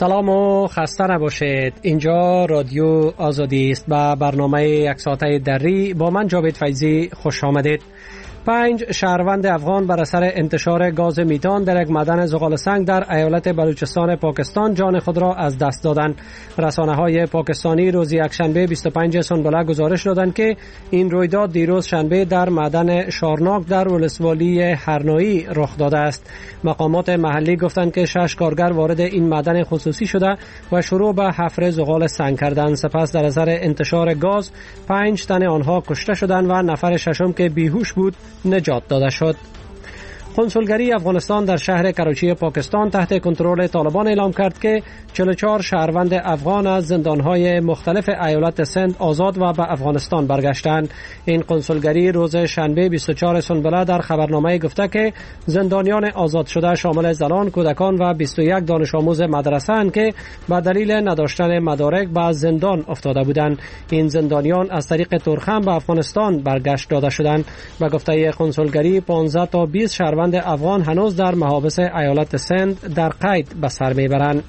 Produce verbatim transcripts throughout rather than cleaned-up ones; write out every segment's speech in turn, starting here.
سلام و خسته نباشید. اینجا رادیو آزادی است. با برنامه یک ساعته دری با من جاوید فیضی خوش آمدید. پنج شهروند افغان بر اثر انتشار گاز میتان در یک معدن زغال سنگ در ایالت بلوچستان پاکستان جان خود را از دست دادند. رسانه‌های پاکستانی روز یکشنبه بیست و پنج سنبله گزارش دادند که این رویداد دیروز شنبه در معدن شارناک در ولسوالی هرنایی رخ داده است. مقامات محلی گفتند که شش کارگر وارد این معدن خصوصی شده و شروع به حفر زغال سنگ کردند. سپس در اثر انتشار گاز پنج تن آنها کشته شدند و نفر ششم که بیهوش بود نجات داده شد. کنسولگری افغانستان در شهر کراچی پاکستان تحت کنترل طالبان اعلام کرد که چهل و چهار شهروند افغان از زندانهای مختلف ایالت سند آزاد و به افغانستان برگشتند. این کنسولگری روز شنبه بیست و چهار سنبله در خبرنامه گفته که زندانیان آزاد شده شامل زنان، کودکان و بیست و یک دانش آموز مدرسه اند که به دلیل نداشتن مدارک به زندان افتاده بودند. این زندانیان از طریق ترخم به افغانستان برگشت داده شدند. به گفته کنسولگری پانزده تا بیست شهروند افغان هنوز در محابس ایالت سند در قید به سر میبرند.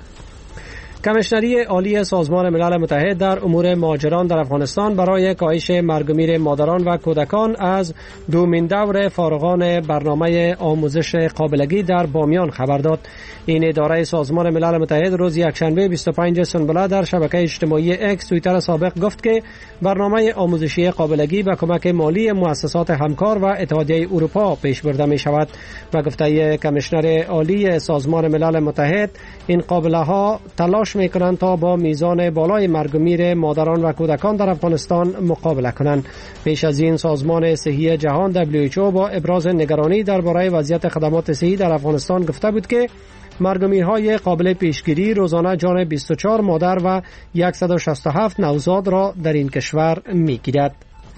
کمیشنری عالی سازمان ملل متحد در امور مهاجران در افغانستان برای کاهش مرگ و میر مادران و کودکان از دومین دور فارغان برنامه آموزش قابلگی در بامیان خبر داد. این اداره سازمان ملل متحد روز یکشنبه بیست و پنج سنبله در شبکه اجتماعی اکس توییتر سابق گفت که برنامه آموزشی قابلگی به کمک مالی مؤسسات همکار و اتحادیه اروپا پیش برده می شود. و گفته کمیشنر عالی سازمان ملل متحد این قابله ها تلاش می کنند تا با میزان بالای مرگ و میر مادران و کودکان در افغانستان مقابله کنند. پیش از این سازمان صحی جهان دبلیو اچ او با ابراز نگرانی درباره وضعیت خدمات صحی در افغانستان گفته بود که مرگ و میرهای قابل پیشگیری روزانه جان بیست و چهار مادر و صد و شصت و هفت نوزاد را در این کشور میگیرد.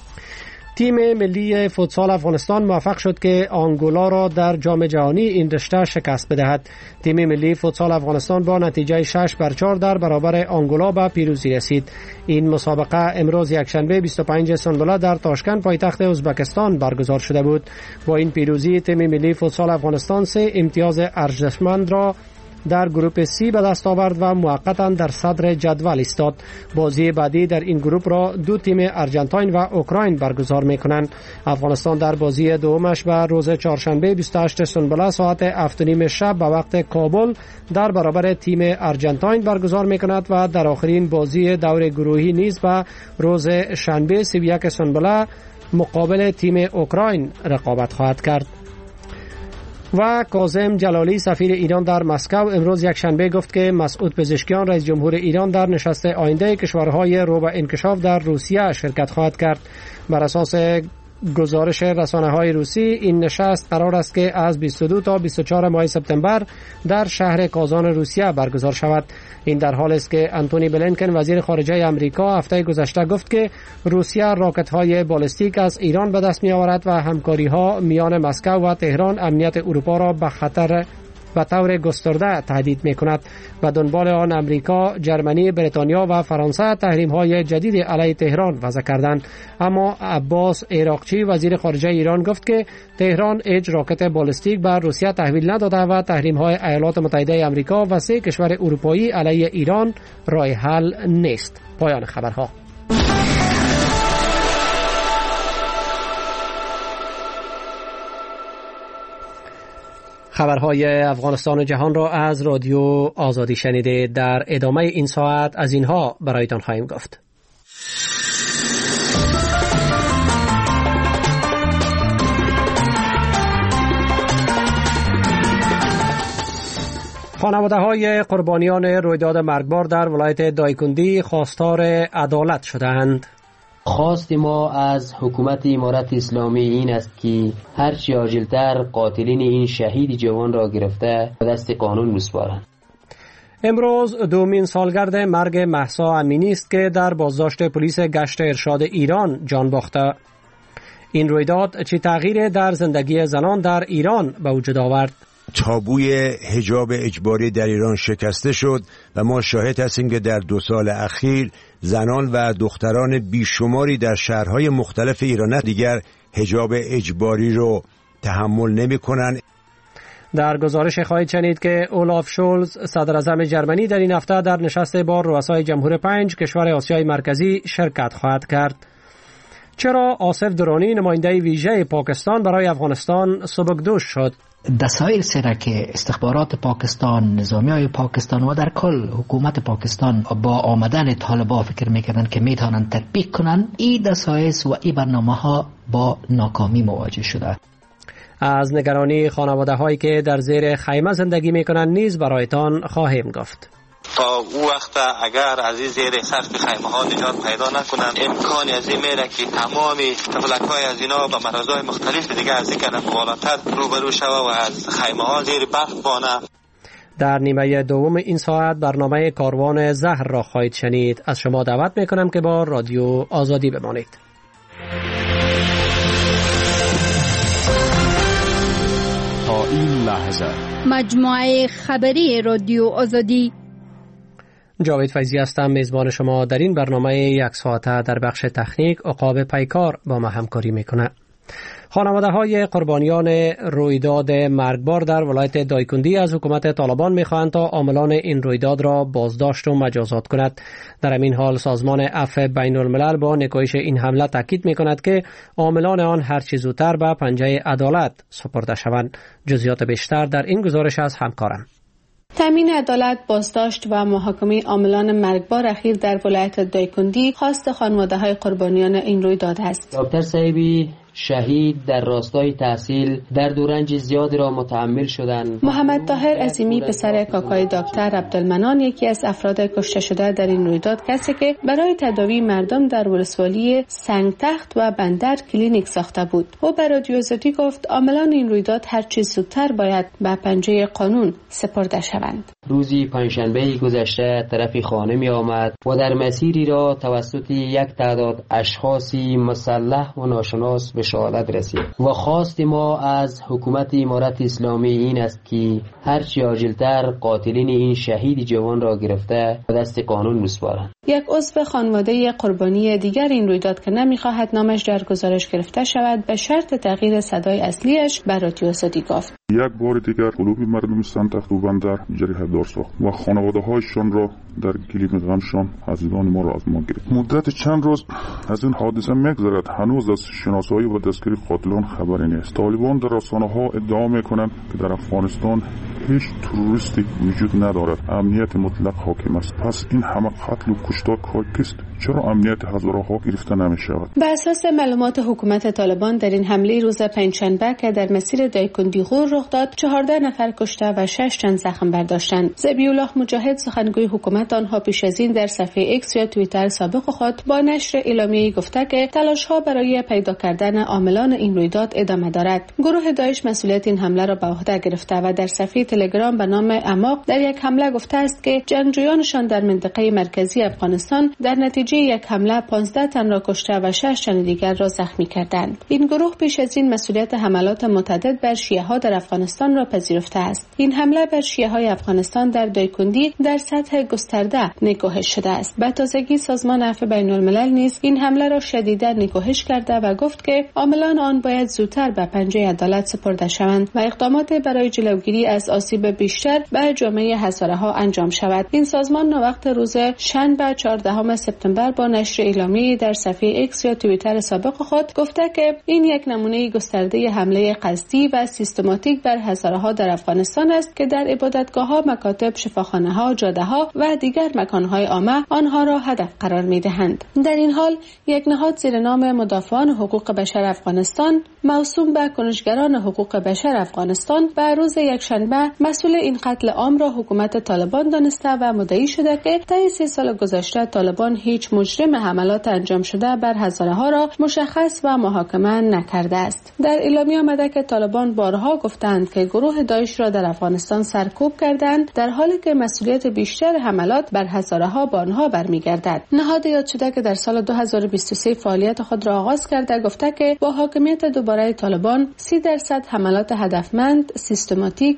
تیم ملی فوتسال افغانستان موفق شد که آنگولا را در جام جهانی این رشته شکست بدهد. تیم ملی فوتسال افغانستان با نتیجه شش بر چهار در برابر آنگولا به پیروزی رسید. این مسابقه امروز یکشنبه بیست و پنج سنبله در تاشکند پایتخت ازبکستان برگزار شده بود. با این پیروزی تیم ملی فوتسال افغانستان سه امتیاز ارزشمند را در گروپ سی به دست آورد و موقتا در صدر جدول ایستاد. بازی بعدی در این گروپ را دو تیم ارژانتین و اوکراین برگزار می‌کنند. افغانستان در بازی دومش به روز چهارشنبه بیست و هشت سنبله ساعت هفت و نیم شب به وقت کابل در برابر تیم ارژانتین برگزار می‌کند و در آخرین بازی دور گروهی نیز به روز شنبه سی و یک سنبله مقابل تیم اوکراین رقابت خواهد کرد. و کاظم جلالی سفیر ایران در مسکو امروز یکشنبه گفت که مسعود پزشکیان رئیس جمهور ایران در نشست آینده کشورهای رو به انکشاف در روسیه شرکت خواهد کرد. بر اساس گزارش رسانه‌های روسی این نشست قرار است که از بیست و دو تا بیست و چهار ماه سپتامبر در شهر کازان روسیه برگزار شود. این در حالی است که آنتونی بلینکن وزیر خارجه آمریکا هفته گذشته گفت که روسیه راکت‌های بالستیک از ایران به دست می‌آورد و همکاری‌ها میان مسکو و تهران امنیت اروپا را به خطر به طور گسترده تهدید می‌کند. و دنبال آن امریکا، ژرمنی، بریتانیا و فرانسه تحریم‌های جدید علیه تهران وضع کردند. اما عباس عراقچی وزیر خارجه ایران گفت که تهران هیچ راکت بالستیک بر روسیه تحویل نداده و تحریم‌های ایالات متحده آمریکا و سه کشور اروپایی علیه ایران راه حل نیست. پایان خبرها. خبرهای افغانستان و جهان را از رادیو آزادی شنیده. در ادامه این ساعت از اینها برایتان خواهیم گفت. خانواده های قربانیان رویداد مرگبار در ولایت دایکندی خواستار عدالت شدند. خواست ما از حکومت امارت اسلامی این است که هرچی عاجلتر قاتلین این شهید جوان را گرفته به دست قانون بسپارند. امروز دومین سالگرد مرگ مهسا امینی است که در بازداشت پلیس گشت ارشاد ایران جان باخته. این رویداد چه تغییر در زندگی زنان در ایران به وجود آورد؟ تابوی حجاب اجباری در ایران شکسته شد و ما شاهد هستیم که در دو سال اخیر زنان و دختران بیشماری در شهرهای مختلف ایران دیگر حجاب اجباری رو تحمل نمی کنن. در گزارش خواهید شنید که اولاف شولز صدر اعظم جرمنی در این هفته در نشست با رؤسای جمهور پنج کشور آسیای مرکزی شرکت خواهد کرد. چرا آصف درانی نماینده ویژه پاکستان برای افغانستان سبکدوش شد؟ دسایل سره که استخبارات پاکستان، نظامی های پاکستان و در کل حکومت پاکستان با آمدن طالبان فکر میکنن که میتونن تطبیق کنن، این دسایل و این برنامه ها با ناکامی مواجه شده. از نگرانی خانواده هایی که در زیر خیمه زندگی میکنن نیز برایتان خواهیم گفت. تا او وقت اگر از این زیر سقف خیمه ها نجات پیدا نکنند، امکانی از این میره که تمام تفلک های از اینا به مرضای مختلف دیگه از این کنن بالاتر روبرو شوه و از خیمه ها زیر برف بانه. در نیمه دوم این ساعت برنامه کاروان زهر را خواهید شنید. از شما دعوت میکنم که با رادیو آزادی بمانید. تا این لحظه مجموعه خبری رادیو آزادی. جاوید فیضی هستم، میزبان شما در این برنامه یک ساعته. در بخش تکنیک عقاب پیکار با ما همکاری میکنه. خانواده های قربانیان رویداد مرگبار در ولایت دایکندی از حکومت طالبان میخواهند تا عاملان این رویداد را بازداشت و مجازات کند. در این حال سازمان عفو بین الملل با نکوهش این حمله تاکید میکند که عاملان آن هر چه زودتر به پنجه عدالت سپرده شوند. جزئیات بیشتر در این گزارش از همکارم. تامین عدالت، بازداشت و محاکمه عاملان مرگبار اخیر در ولایت دایکندی خواست خانواده‌های قربانیان این رویداد است. دکتر صاحبی شهید در راستای تحصیل در دورنج زیادی را متحمل شدند. محمد طاهر عظیمی پسر کاکای دکتر عبدالمنان یکی از افراد کشته شده در این رویداد کسی که برای تداوی مردم در ولسوالی سنگتخت و بندر کلینیک ساخته بود. او به رادیو آزادی گفت عاملان این رویداد هر چیز زودتر باید به پنجه قانون سپرده شوند. روزی پنجشنبه گذشته طرفی خانه می آمد و در مسیری را توسط یک تعداد اشخاصی مسلح و ناشناس به شهادت رسید و خواست ما از حکومت امارت اسلامی این است که هرچی عاجلتر قاتلین این شهید جوان را گرفته و دست قانون بسپارند. یک عضو خانواده قربانی دیگر این رویداد که نمیخواهد نامش در گزارش گرفته شود به شرط تغییر صدای اصلیش به رادیو آزادی گفت. یک بار دیگر قلوب مردم سنگتخت و بندر جریحه دار ساخت و خانواده هایشان را در گلیم غمشان عزیزان ما را از ما گرفت. مدت چند روز از این حادثه میگذرد، هنوز از شناسایی و دستگیری قاتلان خبری نیست. طالبان در رسانه ها ادعا میکنند که در افغانستان هیچ تروریستی وجود ندارد، امنیت مطلق حاکم است. پس این همه قتل و کشتار کار کیست؟ چرا امنیت هزارها گرفته نمی شود؟ به اساس معلومات حکومت طالبان در این حمله روز پنجشنبه که در مسیر دایکندی غور رخ داد، چهارده نفر کشته و شش تن زخم برداشتند. ذبیح الله مجاهد سخنگوی حکومت آنها پیش از این در صفحه ایکس یا توییتر سابق خود با نشر اعلامیه‌ای گفته که تلاش‌ها برای پیدا کردن عاملان این رویداد ادامه دارد. گروه داعش مسئولیت این حمله را به عهده گرفته و در صفحه تلگرام به نام اماق در یک حمله گفته است که جنگجویانشان در منطقه مرکزی افغانستان در نتیجه یک حمله پانزده تن را کشته و شش تن دیگر را زخمی کردند. این گروه پیش از این مسئولیت حملات متعدد بر شیعه‌ها در افغانستان را پذیرفته است. این حمله بر شیعه‌های افغانستان در دایکندی در سطح گسترده نکوهش شده است. به تازگی سازمان عفو بین الملل نیز این حمله را شدیدا نکوهش کرده و گفت که عاملان آن باید زودتر به پنجه عدالت سپرده شوند و اقدامات برای جلوگیری از آسیب بیشتر به جامعه هزاره‌ها انجام شود. این سازمان وقت روز شنبه چهاردهم سپتامبر با نشر اعلامیه‌ای در صفحه ایکس یا توییتر سابق خود گفته که این یک نمونه گسترده حمله قصدی و سیستماتیک بر هزاره‌ها در افغانستان است که در عبادتگاه‌ها، مکاتب، شفاخانه‌ها، جاده‌ها و دیگر مکان‌های عامه آنها را هدف قرار می‌دهند. در این حال یک نهاد زیر نام مدافعان حقوق بشر افغانستان موسوم به کنشگران حقوق بشر افغانستان به روز یکشنبه مسئول این قتل عام را حکومت طالبان دانسته و مدعی شده که طی سه سال گذشته طالبان هیچ مجرم حملات انجام شده بر هزاره‌ها را مشخص و محاکمه نکرده است. در اعلامیه آمده که طالبان بارها گفتند که گروه داعش را در افغانستان سرکوب کردند، در حالی که مسئولیت بیشتر حملات بر هزاره‌ها به آنها برمیگردد. نهاد یاد شده که در سال دو هزار و بیست و سه فعالیت خود را آغاز کرده گفته که با حاکمیت دوباره طالبان سی درصد حملات هدفمند، سیستماتیک و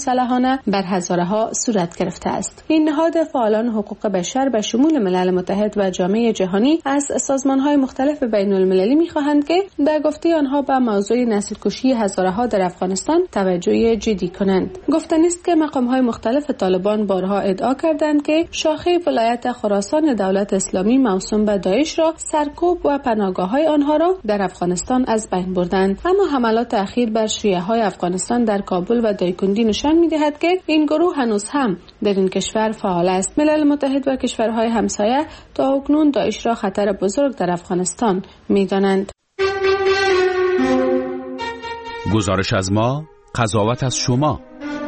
مسلحانه بر هزاره ها صورت گرفته است. این نهاد فعالان حقوق بشر به شمول ملل متحد و جامعه جهانی از سازمان‌های مختلف بین‌المللی می‌خواهند که در گفته آنها به موضوع نسل‌کشی هزاره ها در افغانستان توجه جدی کنند. گفتنی است که مقام‌های مختلف طالبان بارها ادعا کردند که شاخه ولایت خراسان دولت اسلامی موسوم به داعش را سرکوب و پناهگاه‌های آنها را در افغانستان از بین بردند. اما حملات اخیر بر شیعه‌های افغانستان در کابل و دایکندی نشان می‌دهد که این گروه هنوز هم در این کشور فعال است. ملل متحد و کشورهای همسایه تا اکنون داعش را خطر بزرگ در افغانستان می‌دانند. گزارش از ما، قضاوت از شما.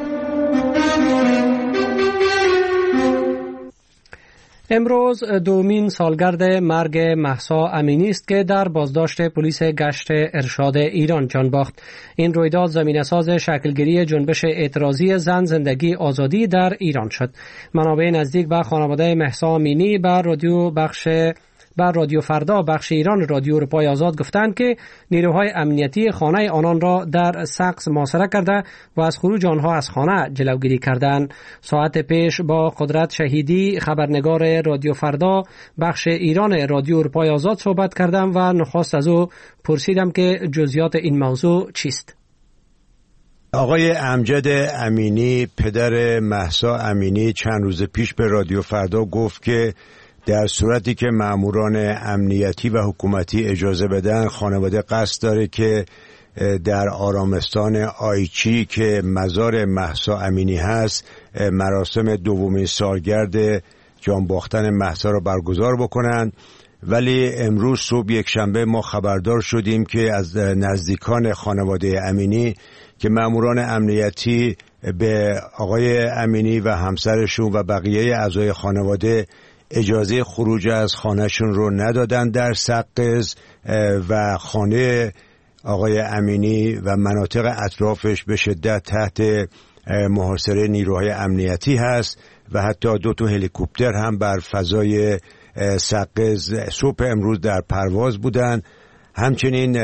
امروز دومین سالگرد مرگ مهسا امینی است که در بازداشت پلیس گشت ارشاد ایران جان باخت. این رویداد زمینه‌ساز شکلگیری جنبش اعتراضی زن زندگی آزادی در ایران شد. منابع نزدیک به خانواده مهسا امینی بر رادیو بخش بر رادیو فردا بخش ایران رادیو اروپای آزاد گفتند که نیروهای امنیتی خانه آنان را در سقز محاصره کرده و از خروج آنها از خانه جلوگیری کردند. ساعت پیش با قدرت شهیدی خبرنگار رادیو فردا بخش ایران رادیو اروپای آزاد صحبت کردم و نخست از او پرسیدم که جزئیات این موضوع چیست. آقای امجد امینی پدر مهسا امینی چند روز پیش به رادیو فردا گفت که در صورتی که ماموران امنیتی و حکومتی اجازه بدن خانواده قصد داره که در آرامستان آیچی که مزار مهسا امینی هست مراسم دومین سالگرد جان باختن مهسا را برگزار بکنند. ولی امروز صبح یک شنبه ما خبردار شدیم که از نزدیکان خانواده امینی که ماموران امنیتی به آقای امینی و همسرشون و بقیه اعضای خانواده اجازه خروج از خانهشون رو ندادن در سقز و خانه آقای امینی و مناطق اطرافش به شدت تحت محاصره نیروهای امنیتی هست و حتی دو تا هلیکوپتر هم بر فضای سقز صبح امروز در پرواز بودن. همچنین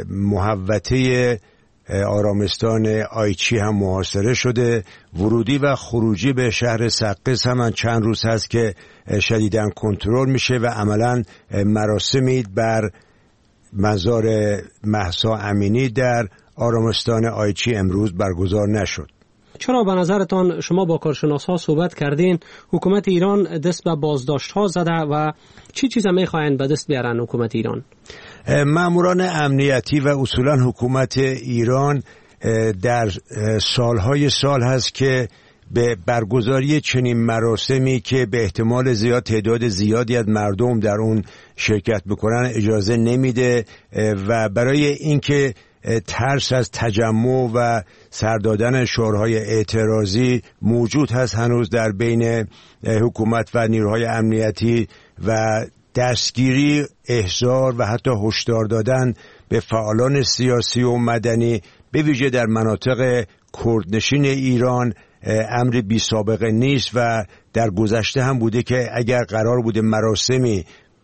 محوطه آرامستان آیچی هم محاصره شده. ورودی و خروجی به شهر سقز هم چند روز هست که شدیداً کنترل میشه و عملاً مراسمی بر مزار مهسا امینی در آرامستان آیچی امروز برگزار نشد. چرا به نظرتان شما با کارشناس‌ها صحبت کردین حکومت ایران دست به بازداشت‌ها زده و چی چیزا می‌خواهند به دست بیارن حکومت ایران؟ ماموران امنیتی و اصولاً حکومت ایران در سالهای سال هست که به برگزاری چنین مراسمی که به احتمال زیاد تعداد زیادی از مردم در اون شرکت بکنن اجازه نمیده و برای اینکه ترس از تجمع و سر دادن شعارهای اعتراضی موجود هست هنوز در بین حکومت و نیروهای امنیتی و دستگیری، احضار و حتی هشدار دادن به فعالان سیاسی و مدنی به ویژه در مناطق کردنشین ایران امر بی سابقه نیست و در گذشته هم بوده که اگر قرار بوده مراسمی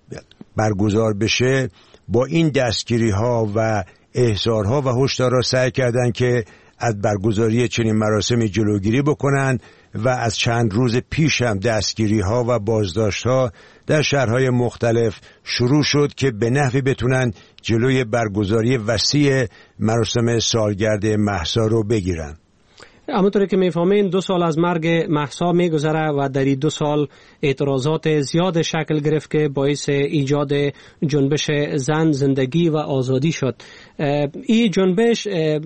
برگزار بشه با این دستگیری ها و احضارها و هشدارها سعی کردن که از برگزاری چنین مراسمی جلوگیری بکنن و از چند روز پیش هم دستگیری ها و بازداشت ها در شهرهای مختلف شروع شد که به نحوی بتونن جلوی برگزاری وسیع مراسم سالگرد مهسا رو بگیرن. همونطوری که میفهمین دو سال از مرگ مهسا میگذره و در این دو سال اعتراضات زیاد شکل گرفت که باعث ایجاد جنبش زن زندگی و آزادی شد. این جنبش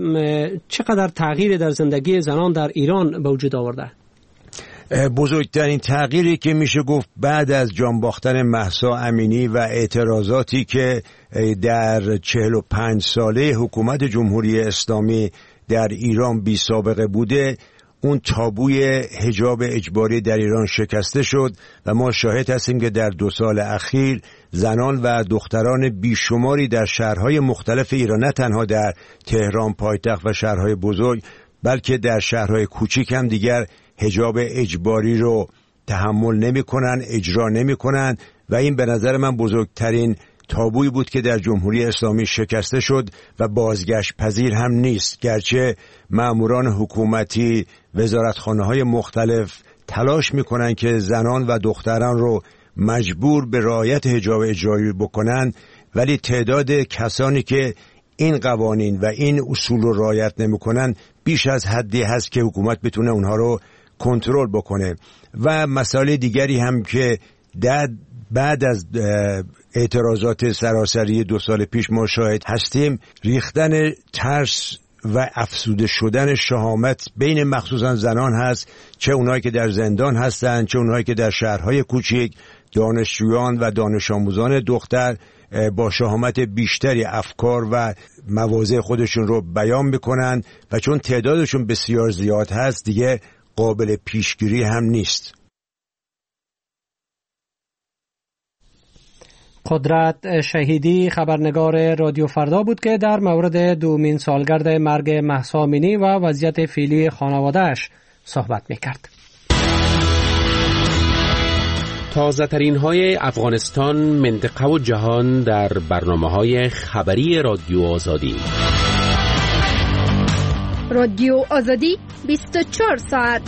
چقدر تغییر در زندگی زنان در ایران به وجود آورده؟ بزرگترین تغییری که میشه گفت بعد از جان باختن مهسا امینی و اعتراضاتی که در چهل و پنج ساله حکومت جمهوری اسلامی در ایران بی سابقه بوده، اون تابوی حجاب اجباری در ایران شکسته شد و ما شاهد هستیم که در دو سال اخیر زنان و دختران بیشماری در شهرهای مختلف ایران، نه تنها در تهران پایتخت و شهرهای بزرگ بلکه در شهرهای کوچیک هم دیگر حجاب اجباری رو تحمل نمی کنن، اجرا نمی کنن و این به نظر من بزرگترین تابویی بود که در جمهوری اسلامی شکسته شد و بازگشت پذیر هم نیست، گرچه ماموران حکومتی، وزارتخانه‌های مختلف تلاش میکنن که زنان و دختران رو مجبور به رعایت حجاب اجباری بکنن، ولی تعداد کسانی که این قوانین و این اصول رو رعایت نمیکنن بیش از حدی هست که حکومت بتونه اونها رو کنترل بکنه. و مسائل دیگری هم که بعد از اعتراضات سراسری دو سال پیش ما شاهد هستیم، ریختن ترس و افسوده شدن شهامت بین مخصوصا زنان هست، چه اونایی که در زندان هستن، چه اونایی که در شهرهای کوچک، دانشجویان و دانش آموزان دختر با شهامت بیشتری افکار و مواضع خودشون رو بیان میکنن و چون تعدادشون بسیار زیاد هست دیگه قابل پیشگیری هم نیست. قدرت شهیدی خبرنگار رادیو فردا بود که در مورد دومین سالگرد مرگ مهسا امینی و وضعیت فعلی خانواده‌اش صحبت میکرد. تازه ترین های افغانستان، منطقه و جهان در برنامه های خبری رادیو آزادی. رادیو آزادی بیست و چهار ساعت.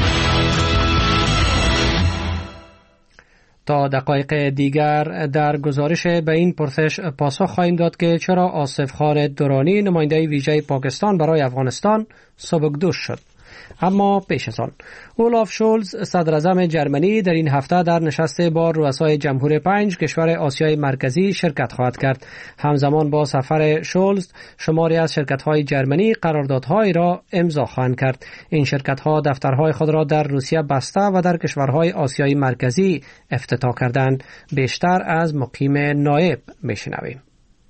تا دقایق دیگر در گزارش به این پرسش پاسخ خواهیم داد که چرا آصف خان درانی نماینده ویژه پاکستان برای افغانستان سبکدوش شد. اما پیش از آن اولاف شولز صدر اعظم جرمنی در این هفته در نشست با رؤسای جمهور پنج کشور آسیای مرکزی شرکت خواهد کرد. همزمان با سفر شولز شماری از شرکت‌های جرمنی قراردادهایی را امضا خواهند کرد. این شرکت‌ها دفترهای خود را در روسیه بسته و در کشورهای آسیای مرکزی افتتاح کردند. بیشتر از مقیم نایب میشنویم.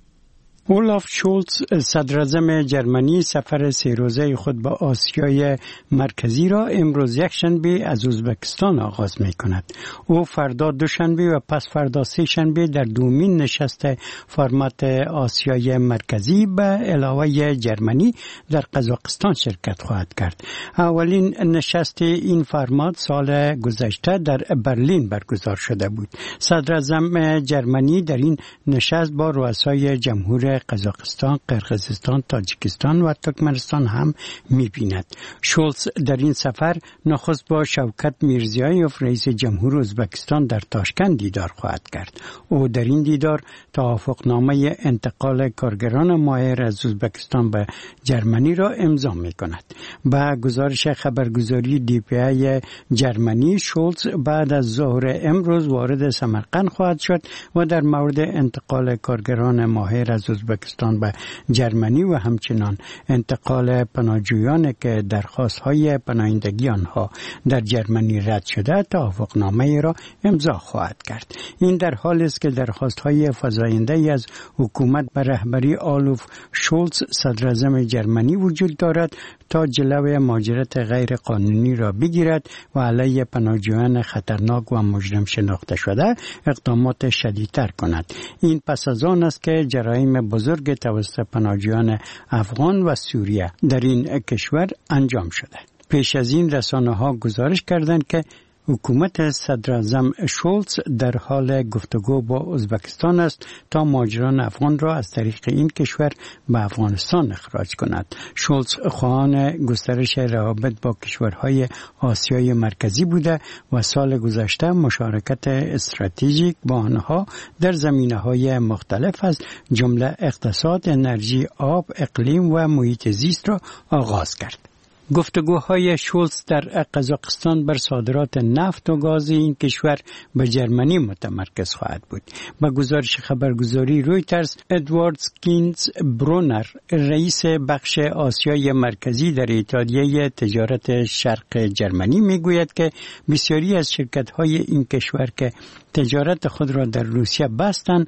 اولاف شولز صدر اعظم جرمنی سفر سه روزه خود به آسیای مرکزی را امروز یک شنبه از ازبکستان آغاز می کند. او فردا دوشنبه و پس فردا سه شنبه در دومین نشست فرمت آسیای مرکزی به علاوه جرمنی در قزاقستان شرکت خواهد کرد. اولین نشست این فرمت سال گذشته در برلین برگزار شده بود. صدر اعظم جرمنی در این نشست با رؤسای جمهور قزاقستان، قرقیزستان، تاجیکستان و ترکمنستان هم می‌بیند. شولز در این سفر نخست با شوکت میرزیایوف رئیس جمهور ازبکستان در تاشکند دیدار خواهد کرد. او در این دیدار توافقنامه انتقال کارگران ماهر از ازبکستان به جرمنی را امضا می‌کند. با گزارش خبرگزاری دی پی ای جرمنی، شولز بعد از ظهر امروز وارد سمرقند خواهد شد و در مورد انتقال کارگران ماهر از ازبکستان به جرمنی و همچنان انتقال پناهجویان که درخواست‌های پناهندگی آنها در جرمنی رد شده توافقنامه را امضا خواهد کرد. این در حالی است که درخواست‌های فزاینده از حکومت به رهبری آلوف شولز صدر اعظم جرمنی وجود دارد تا جلوی مهاجرت غیر قانونی را بگیرد و علیه پناهجویان خطرناک و مجرم شناخته شده اقدامات شدیدتر کند. این پس از آن است که جرایم بزرگ توسط پناهجویان افغان و سوریه در این کشور انجام شده. پیش از این رسانه‌ها گزارش کردند که حکومت صدر اعظم شولز در حال گفتگو با ازبکستان است تا مهاجران افغان را از طریق این کشور به افغانستان اخراج کند. شولز خواهان گسترش روابط با کشورهای آسیای مرکزی بوده و سال گذشته مشارکت استراتژیک با آنها در زمینه‌های مختلف از جمله اقتصاد، انرژی، آب، اقلیم و محیط زیست را آغاز کرد. گفتگوهای شولز در قزاقستان بر صادرات نفت و گاز این کشور به جرمنی متمرکز خواهد بود. با گزارش خبرگزاری رویترز، ادوارد کینز برونر رئیس بخش آسیای مرکزی در اتحادیه تجارت شرق جرمنی میگوید که بسیاری از شرکت‌های این کشور که تجارت خود را در روسیه بستند،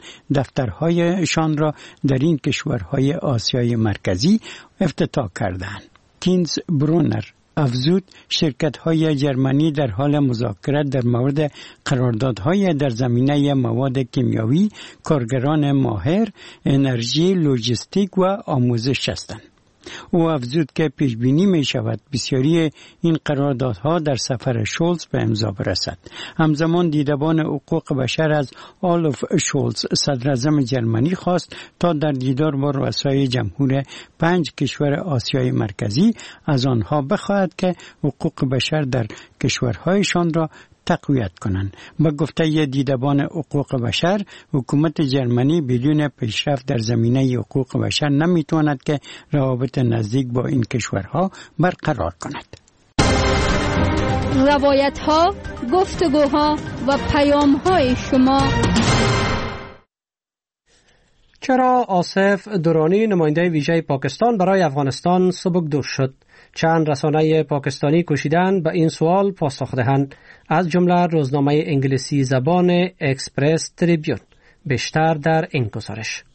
دفترهایشان را در این کشورهای آسیای مرکزی افتتاح کردند. کینز برونر افزود شرکت‌های جرمنی در حال مذاکرات در مورد قراردادهای در زمینه مواد کیمیاوی، کارگران ماهر، انرژی، لوجستیک و آموزش هستند. او افزود که پیش بینی می شود بسیاری این قراردادها در سفر شولز به امضا برسد. همزمان دیدبان حقوق بشر از آلوف شولز صدر اعظم جرمنی خواست تا در دیدار با رؤسای جمهور پنج کشور آسیای مرکزی از آنها بخواهد که حقوق بشر در کشورهایشان را تقویت کنند. با گفته دیدبان حقوق بشر، حکومت جرمنی بدون پیشرفت در زمینه حقوق بشر نمیتواند که روابط نزدیک با این کشورها برقرار کند. روایت ها، گفتگوها و پیام های شما. چرا آصف درانی نماینده ویژه پاکستان برای افغانستان سبکدوش شد؟ چند رسانه پاکستانی کوشیدند به این سوال پاسخ دهند، از جمله روزنامه انگلیسی زبان اکسپرس تریبیون. بیشتر در این گزارش.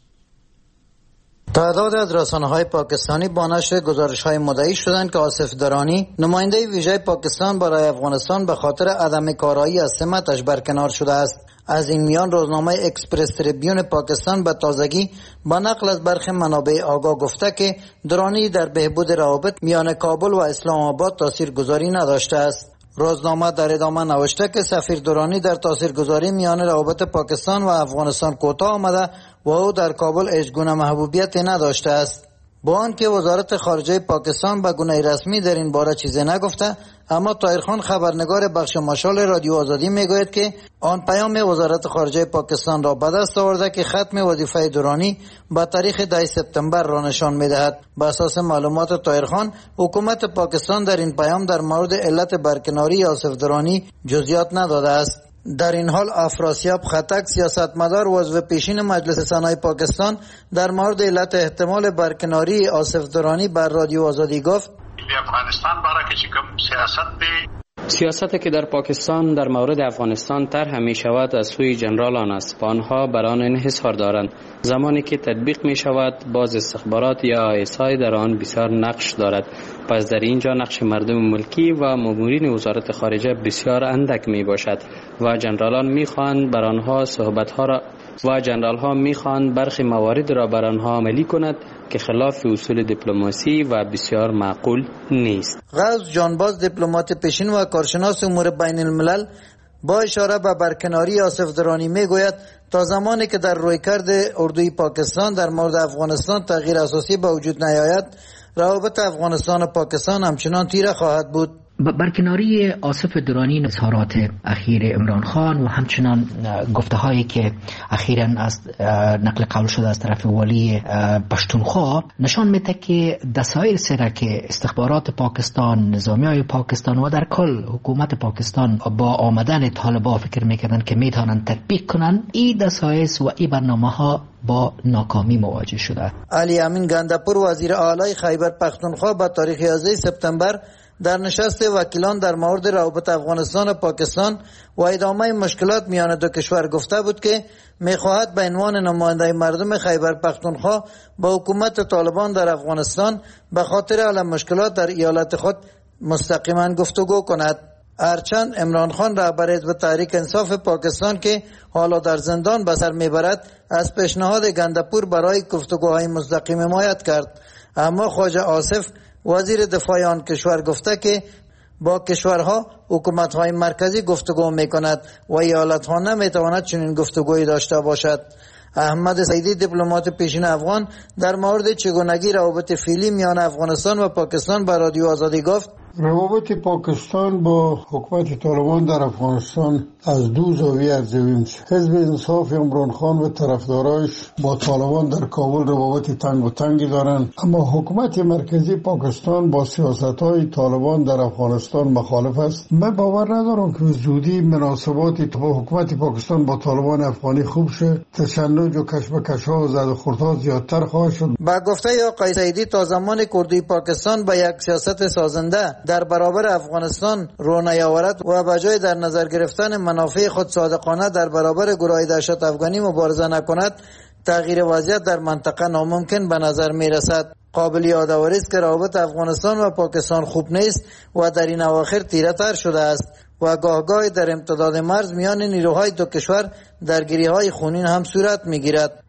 تعداد از رسانه‌های پاکستانی با نشر گزارش‌های مدعی شدند که آصف درانی نماینده ویژه پاکستان برای افغانستان به خاطر عدم کارایی از سمتش برکنار شده است. از این میان روزنامه اکسپرس تریبیون پاکستان به تازگی با نقل از برخی منابع آگاه گفته که درانی در بهبود روابط میان کابل و اسلام آباد تاثیرگذاری نداشته است. روزنامه در ادامه نوشته که سفیر درانی در تاثیرگذاری میان روابط پاکستان و افغانستان کوتاه آمده و او در کابل هیچگونه محبوبیتی نداشته است. با آنکه وزارت خارجه پاکستان به گونه رسمی در این باره چیزی نگفته، اما طاهرخان خبرنگار بخش مشال رادیو آزادی میگوید که آن پیام وزارت خارجه پاکستان را به دست آورده که ختم وظیفه درانی با تاریخ ده سپتامبر را نشان میدهد. به اساس معلومات طاهرخان، حکومت پاکستان در این پیام در مورد علت برکناری آصف درانی جزئیات نداده است. در این حال افراسیاب خطک، سیاستمدار و عضو پیشین مجلس سنای پاکستان، در مورد علت احتمال برکناری آصف درانی بر رادیو آزادی گفت: افغانستان برای که چکم سیاست به سیاستی که در پاکستان در مورد افغانستان طرح می شود از سوی جنرالان است و آنها بر آن انحصار دارند. زمانی که تطبیق می شود باز استخبارات یا آی اس آی در آن بسیار نقش دارد. پس در اینجا نقش مردم ملکی و مامورین وزارت خارجه بسیار اندک می باشد و جنرالان می خواهند بر آنها صحبت ها را و جنرال ها می خواهند برخی موارد را بر آنها عملی کند که خلاف اصول دیپلماسی و بسیار معقول نیست. غوث جانباز، دیپلمات پیشین و کارشناس امور بین الملل، با اشاره به برکناری آصف درانی می گوید تا زمانی که در رویکرد اردوی پاکستان در مورد افغانستان تغییر اساسی به وجود نیاید، روابط افغانستان و پاکستان همچنان تیره خواهد بود. برکناری آصف درانی، اظهارات اخیر عمران خان و همچنان گفته هایی که اخیراً از نقل قول شده از طرف ولی پشتونخوا نشان میده که دسایل سره که استخبارات پاکستان، نظامی های پاکستان و در کل حکومت پاکستان با آمدن طالبان فکر میکنن که میتونن تطبیق کنن، این دسایل و این برنامه ها با ناکامی مواجه شده. علی امین گندپور، وزیر اعلی خیبر پختونخوا، با تاریخ یازده سپتامبر در نشست وکیلان در مورد روابط افغانستان و پاکستان و ادامه مشکلات میان دو کشور گفته بود که میخواهد به عنوان نماینده مردم خیبر پختونخوا با حکومت طالبان در افغانستان به خاطر حل مشکلات در ایالت خود مستقیما گفتگو کند. هرچند عمران خان رهبر حزب تحریک انصاف پاکستان که حالا در زندان به سر میبرد از پیشنهاد گندپور برای گفتگوهای مستقیم حمایت کرد، اما خواجه آصف وزیر دفاع آن کشور گفته که با کشورها حکومت‌های مرکزی گفتگو می‌کند و ایالت‌ها نمی‌تواند چنین گفتگویی داشته باشد. احمد سیدی، دیپلمات پیشین افغان، در مورد چگونگی روابط فعلی میان افغانستان و پاکستان به رادیو آزادی گفت: روابط پاکستان با حکومت طالبان در افغانستان از دو زاویه ارزیابی میشه. حزب انصاف عمران خان و طرفدارایش با طالبان در کابل روابط تنگ و تنگی دارند، اما حکومت مرکزی پاکستان با سیاست‌های طالبان در افغانستان مخالف است. من باور ندارم که زودی مناسبات با حکومت پاکستان با طالبان افغانی خوب شه. تشنج و کشمکش‌ها و زد و خوردها زیادتر خواهد شد. با گفته آقای سیدی، تا زمانی که اردوی پاکستان با یک سیاست سازنده در برابر افغانستان رو نیاورد و بجای در نظر گرفتن منافع خود صادقانه در برابر گروه دهشت افغانی مبارزه نکند، تغییر وضعیت در منطقه ناممکن به نظر می رسد. قابل یادآوری است که روابط افغانستان و پاکستان خوب نیست و در این اواخر تیره تر شده است و گاه گاه در امتداد مرز میان نیروهای دو کشور درگیری های خونین هم صورت می گیرد.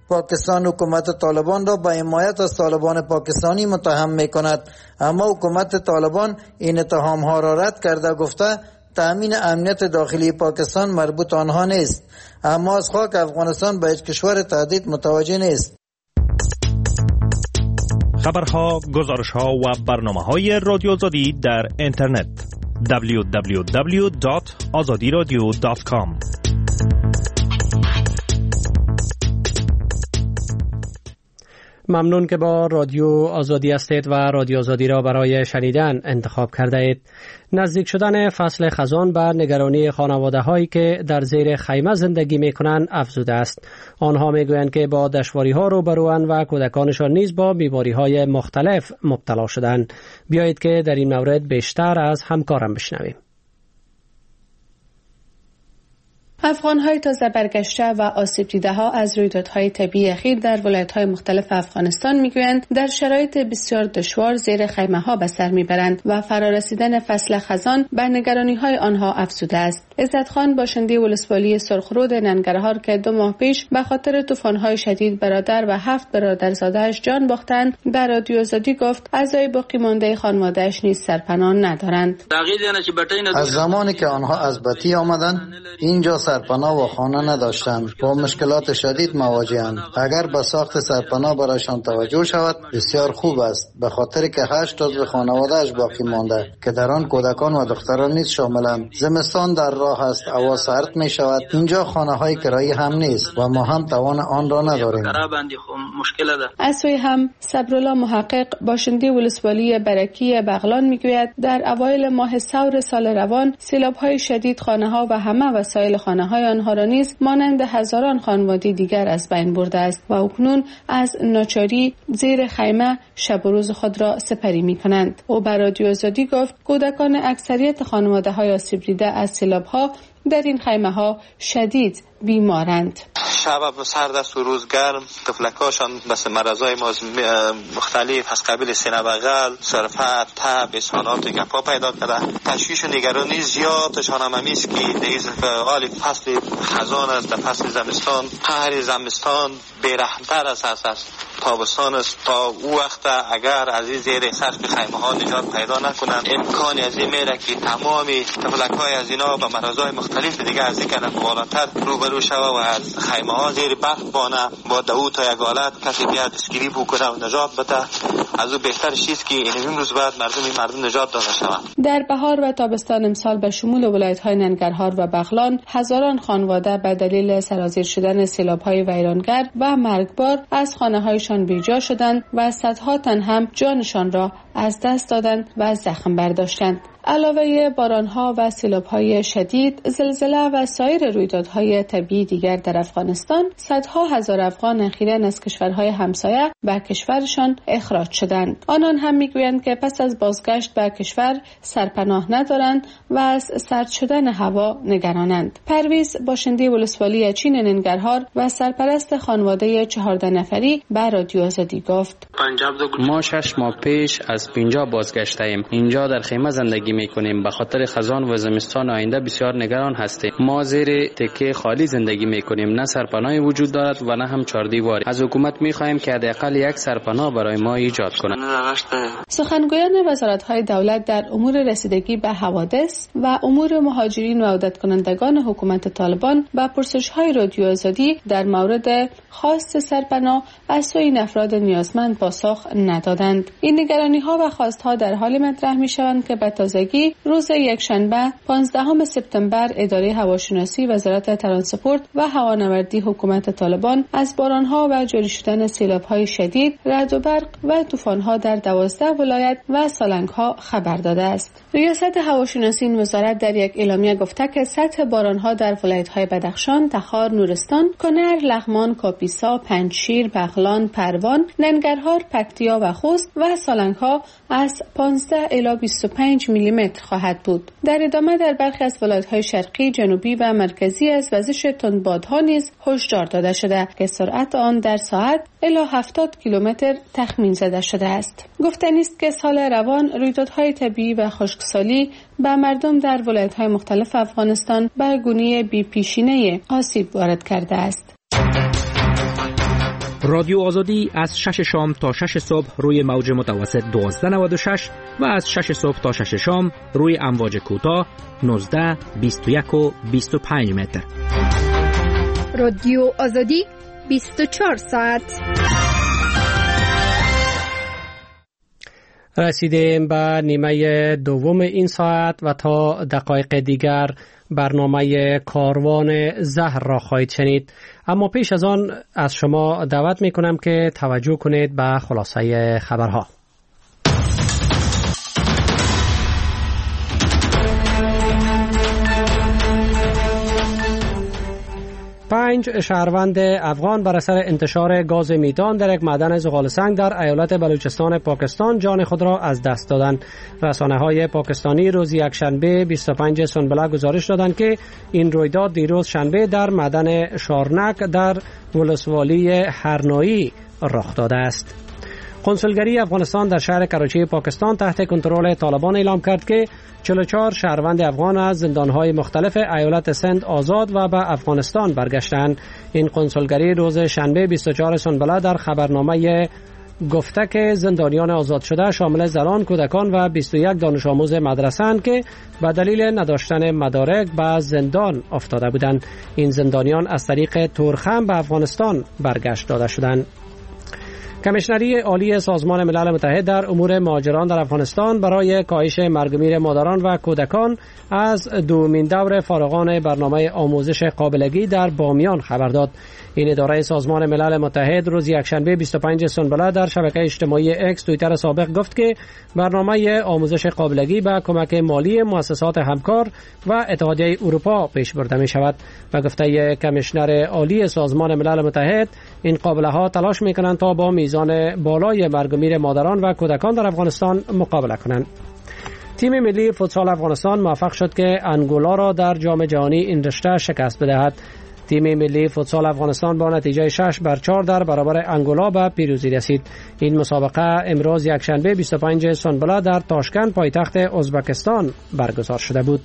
پاکستان حکومت طالبان را به حمایت از طالبان پاکستانی متهم می کند، اما حکومت طالبان این اتهام ها را رد کرده گفته تأمین امنیت داخلی پاکستان مربوط آنها نیست، اما از خاک افغانستان به هیچ کشور تهدید متوجه نیست. خبرها، گزارشها و برنامه‌های رادیو آزادی در اینترنت دبلیو دبلیو دبلیو دات آزادی رادیو دات کام. ممنون که با رادیو آزادی هستید و رادیو آزادی را برای شنیدن انتخاب کرده اید. نزدیک شدن فصل خزان بر نگرانی خانواده هایی که در زیر خیمه زندگی می کنند افزوده است. آنها می گویند که با دشواری ها روبروند و کودکانشان نیز با بیماری های مختلف مبتلا شدند. بیایید که در این مورد بیشتر از همکارم بشنویم. افغان‌های تازه برگشته و آسیب دیده‌ها از رویدادهای طبیعی اخیر در ولایت‌های مختلف افغانستان می‌گویند در شرایط بسیار دشوار زیر خیمه‌ها به سر می‌برند و فرارسیدن فصل خزان بر نگرانی‌های آنها افزوده است. عزت خان باشنده ولسوالی سرخرود ننگرهار که دو ماه پیش به خاطر طوفان‌های شدید برادر و هفت برادرزاده‌اش جان باختند، در رادیو آزادی گفت اعضای باقی مانده خانواده‌اش نیز سرپناه ندارند. از زمانی که آنها از بتی آمدند اینجا سرپناه و خانه نداشتند، با مشکلات شدید مواجه‌اند. اگر به ساخت سرپناه برایشان توجه شود بسیار خوب است، به خاطر که هشت عضو خانواده‌اش باقی مانده که در آن کودکان و دختران نیز شاملند. زمستان در راه است، هوا سرد می شود، اینجا خانه‌های کرایی هم نیست و ما هم توان آن را نداریم. از سوی هم صبرالله محقق باشنده ولسوالی برکی بغلان میگوید در اوایل ماه ثور سال روان سیلاب‌های شدید خانه‌ها و همه وسایل خانه‌های آنها را نیز مانند هزاران خانواده دیگر از بین برده است و اکنون از ناچاری زیر خیمه شب و روز خود را سپری می‌کنند. او بر رادیو آزادی گفت کودکان اکثریت خانواده‌های آسیب دیده از سیلاب‌ها در این خیمه‌ها شدید بیمارند. شب سرد است و روز گرم، طفلکاشان بس مرضای مختلف از قبیل سینه بغل، سرفه، تب، اسهالات گپا پیدا کرده. تشویش و نگرانی زیادشان هم همیست که در حال فصل خزان است، در فصل زمستان، قهر زمستان بی‌رحم‌تر است از تابستان است. تا او وقت اگر از این زیر سقف خیمه‌ها نجات پیدا نکنند امکانی از این میره که تمامی طفلک‌های از اینا به مرضای مختلف دیگه از این کنن بالاتر روبرو شوه و از خیمه ها زیر برف بانه با دو تا یک حالت کسی بیاد اسکری بکنه و نجات بده. از او بهتر چیز که این امروز بعد مردم مردم نجات داده شوند. در بهار و تابستان امسال به شمول ولایت‌های ننگرهار و بغلان هزاران خانواده به دلیل سرازیر شدن سیلاب‌های ویرانگر و مرگبار از خانه‌هایشان بیجا شدند و صدها تن هم جانشان را از دست دادند و زخم برداشتند. علاوه بارانها و سیلاب‌های شدید، زلزله و سایر رویدادهای طبیعی دیگر در افغانستان، صدها هزار افغان اخیراً از کشورهای همسایه به کشورشان اخراج شدند. آنان هم میگویند که پس از بازگشت به کشور سرپناه ندارند و از سرد شدن هوا نگرانند. پرویز باشنده ولسوالی چین ننگرهار و سرپرست خانواده چهارده نفری به رادیو آزادی گفت: ما شش ماه پیش از پنجاب بازگشتیم. اینجا در خیمه زندگی میکنیم. به خاطر خزان و زمستان آینده بسیار نگران هستیم. ما زیر تکه خالی زندگی میکنیم. نه سرپناهی وجود دارد و نه هم چهاردیواری. از حکومت میخواهیم که حداقل یک سرپناه برای ما ایجاد کند. سخنگویان وزارت‌های دولت در امور رسیدگی به حوادث و امور مهاجرین و عودت کنندگان حکومت طالبان به پرسش‌های رادیو آزادی در مورد خواست سرپناه از سوی افراد نیازمند پاسخ ندادند. این نگرانی‌ها و خواست‌ها در حالی مطرح می‌شوند که به تازگی روز یکشنبه پانزدهم سپتامبر اداره هواشناسی وزارت ترانسپورت و هوانوردی حکومت طالبان از باران‌ها و جاری شدن سیلاب‌های شدید، رعد و برق و طوفان‌ها در دوازده ولایت و سالنگ‌ها خبر داده است. ریاست هواشناسی این وزارت در یک اعلامیه گفته که سطح باران‌ها در ولایت‌های بدخشان، تخار، نورستان، کنر، لغمان، کاپیسا، پنجشیر، بغلان، پروان، ننگرهار، پکتیا و خوست و سالنگ‌ها از پانزده الی بیست و پنج میلی متر خواهد بود. در ادامه در برخی از ولایت‌های شرقی، جنوبی و مرکزی از وزش تندبادها نیز هشدار داده شده که سرعت آن در ساعت الی هفتاد کیلومتر تخمین زده شده است. گفتنی است که سال روان رویدادهای طبیعی و خشکسالی به مردم در ولایت‌های مختلف افغانستان به گونه بی‌پیشینه آسیب وارد کرده است. رادیو آزادی از شش شام تا شش صبح روی موج متوسط دوازده نود و شش و از شش صبح تا شش شام روی امواج کوتاه نوزده، بیست و یک و بیست و پنج متر. رادیو آزادی بیست و چهار ساعت. رسیدیم به نیمه دوم این ساعت و تا دقایق دیگر برنامه کاروان زهر را خواهید شنید. اما پیش از آن از شما دعوت می کنم که توجه کنید به خلاصه خبرها. پنج شهروند افغان بر اثر انتشار گاز میتان در یک معدن زغال سنگ در ایالت بلوچستان پاکستان جان خود را از دست دادند. رسانه‌های پاکستانی روز یکشنبه بیست و پنج سنبله گزارش دادند که این رویداد دیروز شنبه در معدن شارنک در ولسوالی هرنایی رخ داده است. کنسولگری افغانستان در شهر کراچی پاکستان تحت کنترل طالبان اعلام کرد که چهل و چهار شهروند افغان از زندانهای مختلف ایالت سند آزاد و به افغانستان برگشتند. این کنسولگری روز شنبه بیست و چهار سنبله در خبرنامه گفته که زندانیان آزاد شده شامل زنان، کودکان و بیست و یک دانش آموز مدرسه‌اند که به دلیل نداشتن مدارک به زندان افتاده بودند. این زندانیان از طریق تورخم به افغانستان برگشت داده شدند. کمیشنری عالی سازمان ملل متحد در امور مهاجران در افغانستان برای کاهش مرگ و میر مادران و کودکان از دومین دور فارغان برنامه آموزش قابلگی در بامیان خبر داد. این اداره سازمان ملل متحد روز یکشنبه بیست و پنج سنبله در شبکه اجتماعی اکس توییتر سابق گفت که برنامه آموزش قابلگی به کمک مالی مؤسسات همکار و اتحادیه اروپا پیش برده می شود. و گفته کمیشنر عالی سازمان ملل متحد این قابله ها تلاش می کنند تا با میزان بالای مرگ و میر مادران و کودکان در افغانستان مقابله کنند. تیم ملی فوتسال افغانستان موفق شد که انگولا را در جام جهانی این رشته شکست بدهد. تیم ملی فوتسال افغانستان با نتیجه شش بر چهار در برابر انگولا به پیروزی رسید. این مسابقه امروز یکشنبه بیست و پنج سنبله در تاشکند پایتخت ازبکستان برگزار شده بود.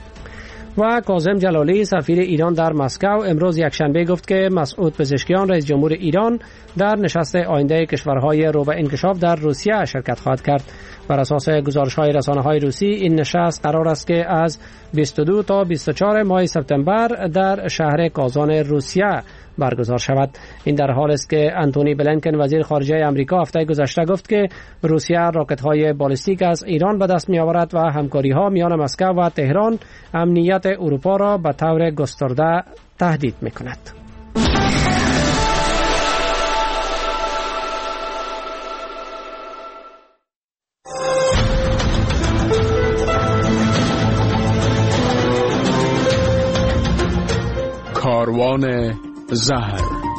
و کاظم جلالی سفیر ایران در مسکو امروز یکشنبه گفت که مسعود پزشکیان رئیس جمهور ایران در نشست آینده کشورهای رو به انکشاف در روسیه شرکت خواهد کرد. بر اساس گزارش‌های رسانه‌های روسی این نشست قرار است که از بیست و دو تا بیست و چهار ماه سپتامبر در شهر کازان روسیه برگزار شود. این در حال است که انتونی بلینکن وزیر خارجه آمریکا هفته گذشته گفت که روسیه راکت‌های بالستیک از ایران به دست می‌آورد و همکاری‌ها میان مسکو و تهران امنیت اروپا را به طور گسترده تهدید می‌کند. کاروان زهر.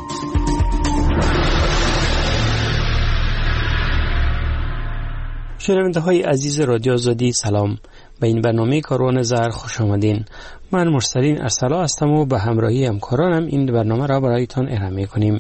شنونده های عزیز رادیو آزادی سلام. به این برنامه کاروان زهر خوش آمدین. من مرسلین ارسلا هستم و به همراهی همکارانم این برنامه را برایتان ارائه کنیم.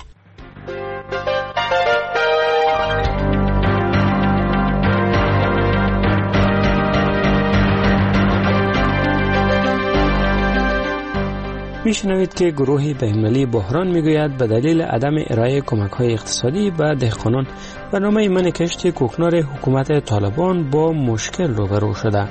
میشنوید که گروه بین‌المللی بحران میگوید به دلیل عدم ارائه کمک‌های اقتصادی به دهقانان برنامه من کشت کوکنار حکومت طالبان با مشکل روبرو شده.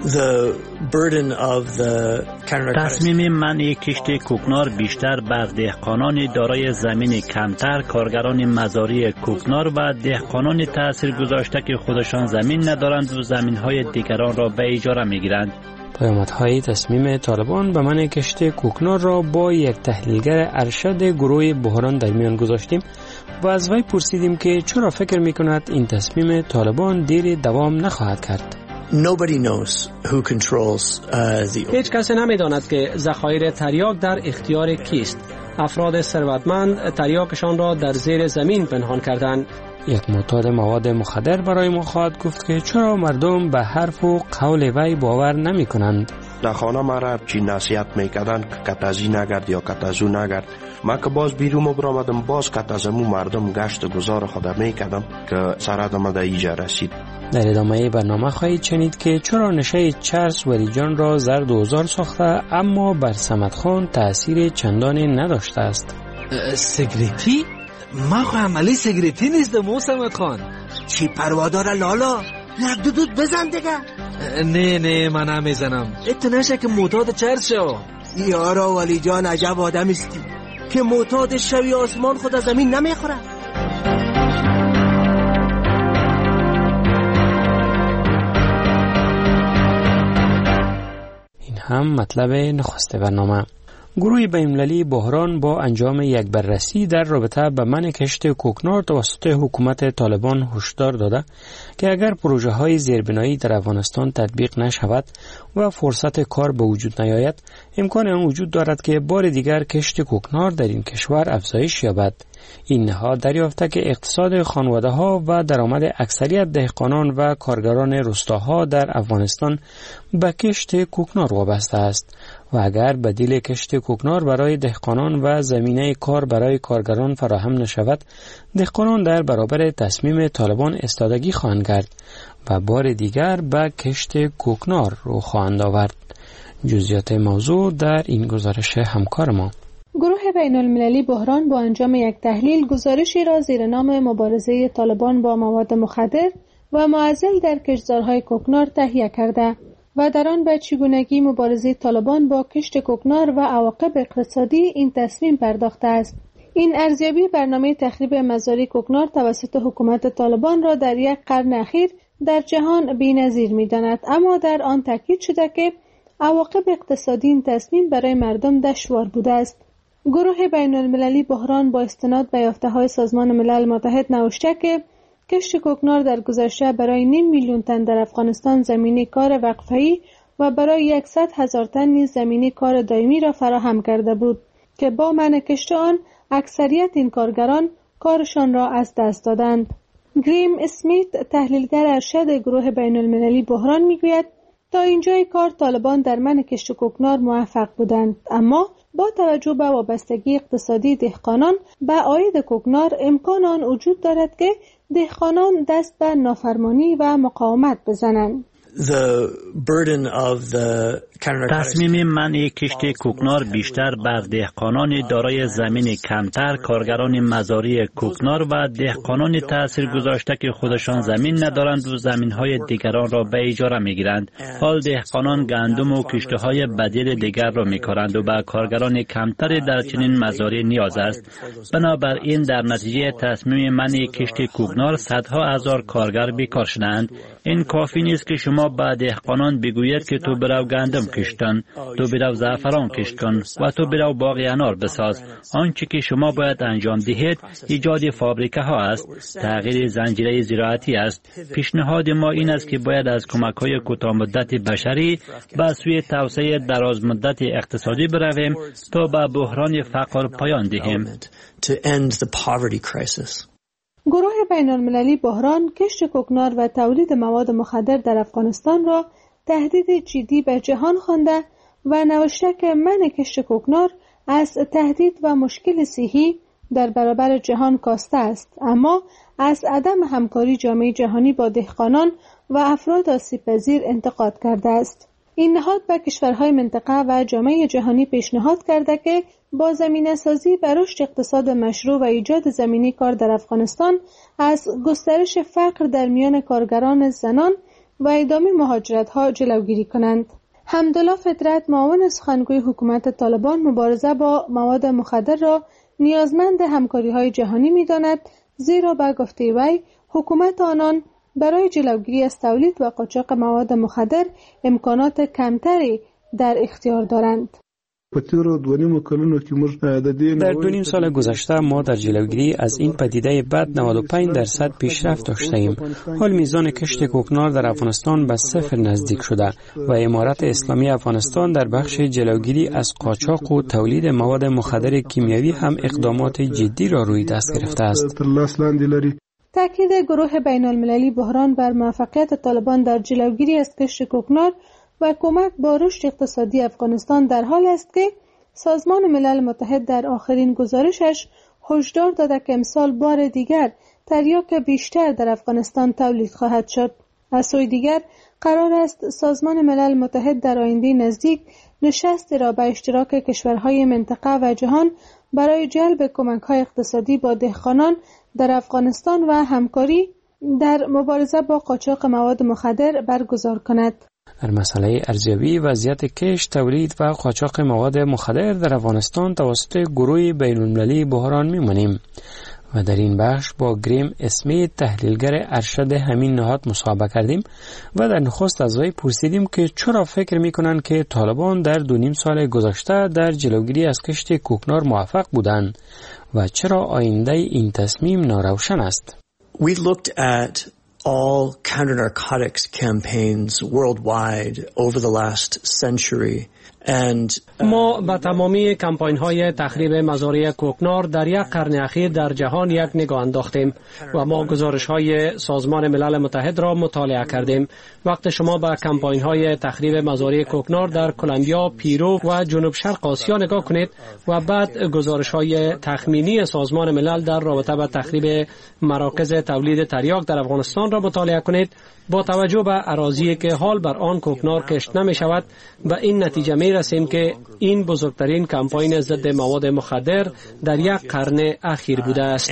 تصمیم منع کشت کوکنار بیشتر بر دهقانان دارای زمین کمتر، کارگران مزارع کوکنار و دهقانان تأثیر گذاشته که خودشان زمین ندارند و زمین‌های دیگران را به اجاره می‌گیرند. پیامدهای تصمیم طالبان به منع کشت کوکنار را با یک تحلیلگر ارشد گروه بحران در میان گذاشتیم و از وی پرسیدیم که چرا فکر می‌کند این تصمیم طالبان دیر دوام نخواهد کرد. Nobody knows who controls uh, the... هیچ کس نمی‌داند که ذخایر تریاک در اختیار کیست. افراد ثروتمند تریاکشان را در زیر زمین پنهان کردند. یک معتاد مواد مخدر برای ما خواهد گفت که چرا مردم به حرف و قول وی باور نمی کنند. در خانه مرا چی نصیحت میکردن که کتازی نگرد یا کتازو نگرد. من که باز بیرون برآمدم باز کتازمو مردم گشت گذار خودم میکردم که سرادم در اینجا رسید. در ادامه برنامه خواهید شنید که چرا نشه چرس ولیجان را زرد و زار ساخته اما بر صمد خان تأثیر چندانی نداشته است. سیگریتی؟ ما خو عملی سیگریتی نیست موسمت خان. چی پروا داره لالا؟ یک دو دود بزن دیگه. نه نه من نمیزنم. ات نشه که معتاد چرس شو. یارا ولی جان عجب آدم استی که معتاد شوی آسمان خود از زمین نمیخوره. این هم مطلب نخست برنامه. گروه بین‌المللی بحران با انجام یک بررسی در رابطه به منع کشت کوکنار توسط حکومت طالبان هشدار داده که اگر پروژه های زیربنایی در افغانستان تطبیق نشود و فرصت کار به وجود نیاید، امکان آن وجود دارد که بار دیگر کشت کوکنار در این کشور افزایش یابد. این نهاد دریافته که اقتصاد خانواده ها و درآمد اکثریت دهقانان و کارگران روستاها در افغانستان به کشت کوکنار وابسته است و اگر بدیل کشت کوکنار برای دهقانان و زمینه کار برای کارگران فراهم نشود، دهقانان در برابر تصمیم طالبان استادگی خواهند کرد و بار دیگر به کشت کوکنار رو خواهند آورد. جزئیات موضوع در این گزارش همکار ما. گروه بین المللی بحران با انجام یک تحلیل گزارشی را زیر نام مبارزه طالبان با مواد مخدر و معضل در کشتزارهای کوکنار تهیه کرده و در آن به چگونگی مبارزه طالبان با کشت کوکنار و عواقب اقتصادی این تصمیم پرداخته است. این ارزیابی برنامه تخریب مزارع کوکنار توسط حکومت طالبان را در یک قرن اخیر در جهان بی‌نظیر می‌داند، اما در آن تاکید شده که عواقب اقتصادی این تصمیم برای مردم دشوار بوده است. گروه بین المللی بحران با استناد به یافته‌های سازمان ملل متحد نوشته که کشت کوکنار در گذشته برای نیم میلیون تن در افغانستان زمینه کار وقفه‌ای و برای صد هزار تن نیز زمینه کار دائمی را فراهم کرده بود که با منع کشت آن اکثریت این کارگران کارشان را از دست دادند. گریم اسمیت تحلیلگر ارشد گروه بین المللی بحران میگوید تا اینجای کار طالبان در منع کشت کوکنار موفق بودند، اما با توجه به وابستگی اقتصادی دهقانان به عاید کوکنار امکان آن وجود دارد که دهقانان دست به نافرمانی و مقاومت بزنند. تصمیم منع کشت کوکنار بیشتر بر دهقانان دارای زمین کمتر، کارگران مزارع کوکنار و دهقانان تأثیر گذاشته که خودشان زمین ندارند و زمین‌های دیگران را به اجاره می‌گیرند. حال دهقانان گندم و کشت‌های بدیل دیگر را می‌کارند و به کارگران کمتر در چنین مزارع نیاز است. بنابراین در نتیجه تصمیم منع کشت کوکنار صدها هزار کارگر بیکار شدند. این کافی نیست که شما به دهقانان بگوید که تو برو گندم کشت کن، تو برو زعفران کشت کن و تو برو باغ انار بساز. آنچه که شما باید انجام دهید ایجاد فابریکه ها است، تغییر زنجیره زراعتی است. پیشنهاد ما این است که باید از کمک های کوتاه مدت بشری به سوی توسعه دراز مدت اقتصادی برویم تا به بحران فقر پایان دهیم. گروه بین المللی بحران کشت کوکنار و تولید مواد مخدر در افغانستان را تهدید جدی به جهان خوانده و نوشته که منع کشت کوکنار از تهدید و مشکل صحی در برابر جهان کاسته است، اما از عدم همکاری جامعه جهانی با دهقانان و افراد آسیب‌پذیر انتقاد کرده است. این نهاد به کشورهای منطقه و جامعه جهانی پیشنهاد کرده که با زمینه‌سازی و رشد اقتصاد مشروع و ایجاد زمینه کار در افغانستان از گسترش فقر در میان کارگران زنان و ادامه مهاجرت‌ها جلوگیری کنند. حمدالله فطرت معاون سخنگوی حکومت طالبان مبارزه با مواد مخدر را نیازمند همکاری‌های جهانی می‌داند، زیرا به گفته وی حکومت آنان برای جلوگیری از تولید و قاچاق مواد مخدر امکانات کمتری در اختیار دارند. در دو نیم سال گذشته ما در جلوگیری از این پدیده بد نود و پنج درصد پیشرفت داشته ایم. حال میزان کشت کوکنار در افغانستان به صفر نزدیک شده و امارت اسلامی افغانستان در بخش جلوگیری از قاچاق و تولید مواد مخدر کیمیایی هم اقدامات جدی را روی دست گرفته است. تأکید گروه بین المللی بحران بر موفقیت طالبان در جلوگیری از کشت کوکنار و کمک با رشد اقتصادی افغانستان در حال است که سازمان ملل متحد در آخرین گزارشش هشدار داده که امسال بار دیگر تریاک بیشتر در افغانستان تولید خواهد شد. از سوی دیگر قرار است سازمان ملل متحد در آینده نزدیک نشستی را به اشتراک کشورهای منطقه و جهان برای جلب کمک‌های اقتصادی با دهقانان در افغانستان و همکاری در مبارزه با قاچاق مواد مخدر برگزار کند. در مسئله ارزیابی وضعیت کشت، تولید و قاچاق مواد مخدر در افغانستان توسط گروه بین‌المللی بحران می‌مانیم و در این بخش با گریم اسمی تحلیلگر ارشد همین نهاد مصاحبه کردیم و در نخست از وی پرسیدیم که چرا فکر می‌کنند که طالبان در دو نیم سال گذشته در جلوگیری از کشت کوکنار موفق بودند و چرا آینده این تصمیم ناروشن است. We looked at all counter-narcotics campaigns worldwide over the last century. And ما به تمامی کمپاین های تخریب مزارع کوکنار در یک قرن اخیر در جهان یک نگاه انداختیم و ما گزارش های سازمان ملل متحد را مطالعه کردیم. وقت شما به کمپاین های تخریب مزارع کوکنار در کلمبیا، پیرو و جنوب شرق آسیا نگاه کنید و بعد گزارش های تخمینی سازمان ملل در رابطه با تخریب مراکز تولید تریاک در افغانستان را مطالعه کنید، با توجه به اراضی که حال بر آن کوکنار کشت نمی شود به این نتیجه می رسیم که این بزرگترین کمپاین ضد مواد مخدر در یک قرن اخیر بوده است.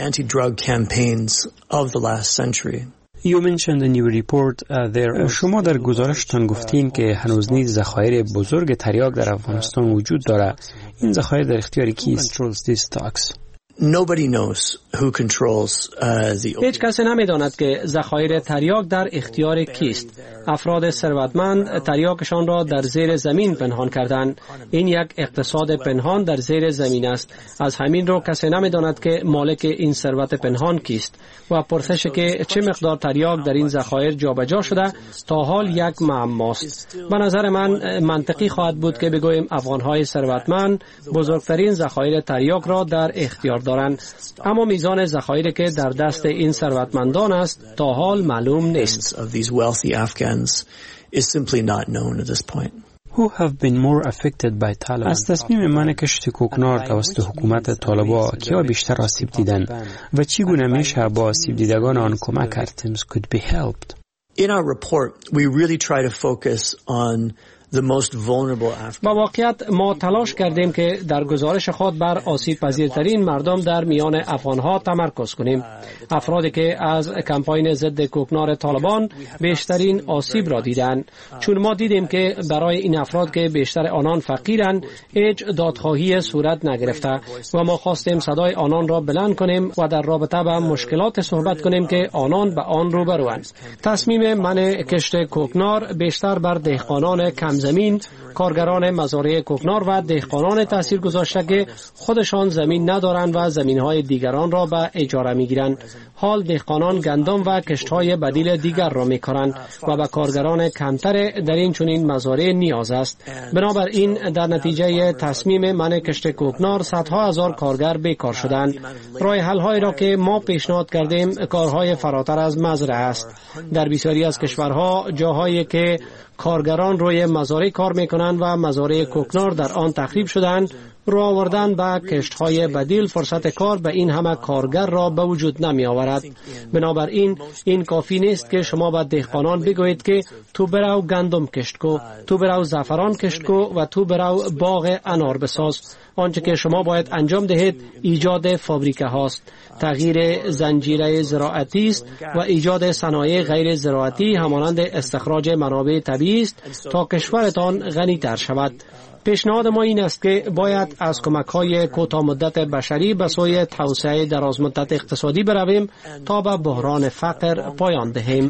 You mentioned in your report, uh, there... شما در گزارشتان گفتین که هنوز نیز ذخایر بزرگ تریاک در افغانستان وجود دارد. این ذخایر در اختیار کیست؟ Nobody knows who controls uh, the هیچ کس نمیداند که ذخایر تریاک در اختیار کیست. افراد ثروتمند تریاکشان را در زیر زمین پنهان کردند. این یک اقتصاد پنهان در زیر زمین است. از همین رو کسی نمیداند که مالک این ثروت پنهان کیست و پرسش که چه مقدار تریاک در این ذخایر جابجا شده تا حال یک معماست. به نظر من منطقی خواهد بود که بگوییم افغان‌های ثروتمند بزرگترین ذخایر تریاک را در اختیار دارند، اما میزان ذخایری که در دست این ثروتمندان است تا حال معلوم نیست. Who have been more affected by Taliban? از تصمیم من کشت کوکنار توسط حکومت طالبان کیا بیشتر آسیب دیدن و چگونه میشه با آسیب دیدگان آن کمک کرد؟ could be helped. In our report, we really try to focus on با واقعیت ما تلاش کردیم که در گزارش خود بر آسیب پذیرترین مردم در میان افغانها تمرکز کنیم. افرادی که از کمپاین ضد کوکنار طالبان بیشترین آسیب را دیدند، چون ما دیدیم که برای این افراد که بیشتر آنان فقیرند هیچ دادخواهی صورت نگرفته و ما خواستیم صدای آنان را بلند کنیم و در رابطه با مشکلات صحبت کنیم که آنان به آن روبروند. تصمیم من کشت کوکنار بیشتر بر دهقانان کم زمین، کارگران مزارع کوکنار و دهقانان تاثیر گذاشته که خودشان زمین ندارند و زمینهای دیگران را به اجاره میگیرند. حال دهقانان گندم و کشتهای بدیل دیگر را میکارند و به کارگران کمتر در این چنین مزارع نیاز است. بنابراین در نتیجه تصمیم من کشت کوکنار صدها هزار کارگر بیکار شدند. راه حل هایی را که ما پیشنهاد کردیم کارهای فراتر از مزرعه است. در بسیاری از کشورها جاهایی که کارگران روی مزارع کار میکنند و مزارع کوکنار در آن تخریب شدند، رو آوردن به کشت‌های بدیل فرصت کار به این همه کارگر را به وجود نمی آورد. بنابراین این کافی نیست که شما به دهقانان بگویید که تو برو گندم کشت کو، تو برو زعفران کشت کو و تو برو باغ انار بساز. آنچه که شما باید انجام دهید ایجاد فابریکه هاست، تغییر زنجیره زراعتی است و ایجاد صنایع غیر زراعتی همانند استخراج منابع طبیعی است تا کشورتان غنی تر شود. پیشنهاد ما این است که باید از کمک‌های کوتاه مدت بشری به سوی توسعه درازمدت اقتصادی برویم تا به بحران فقر پایان دهیم.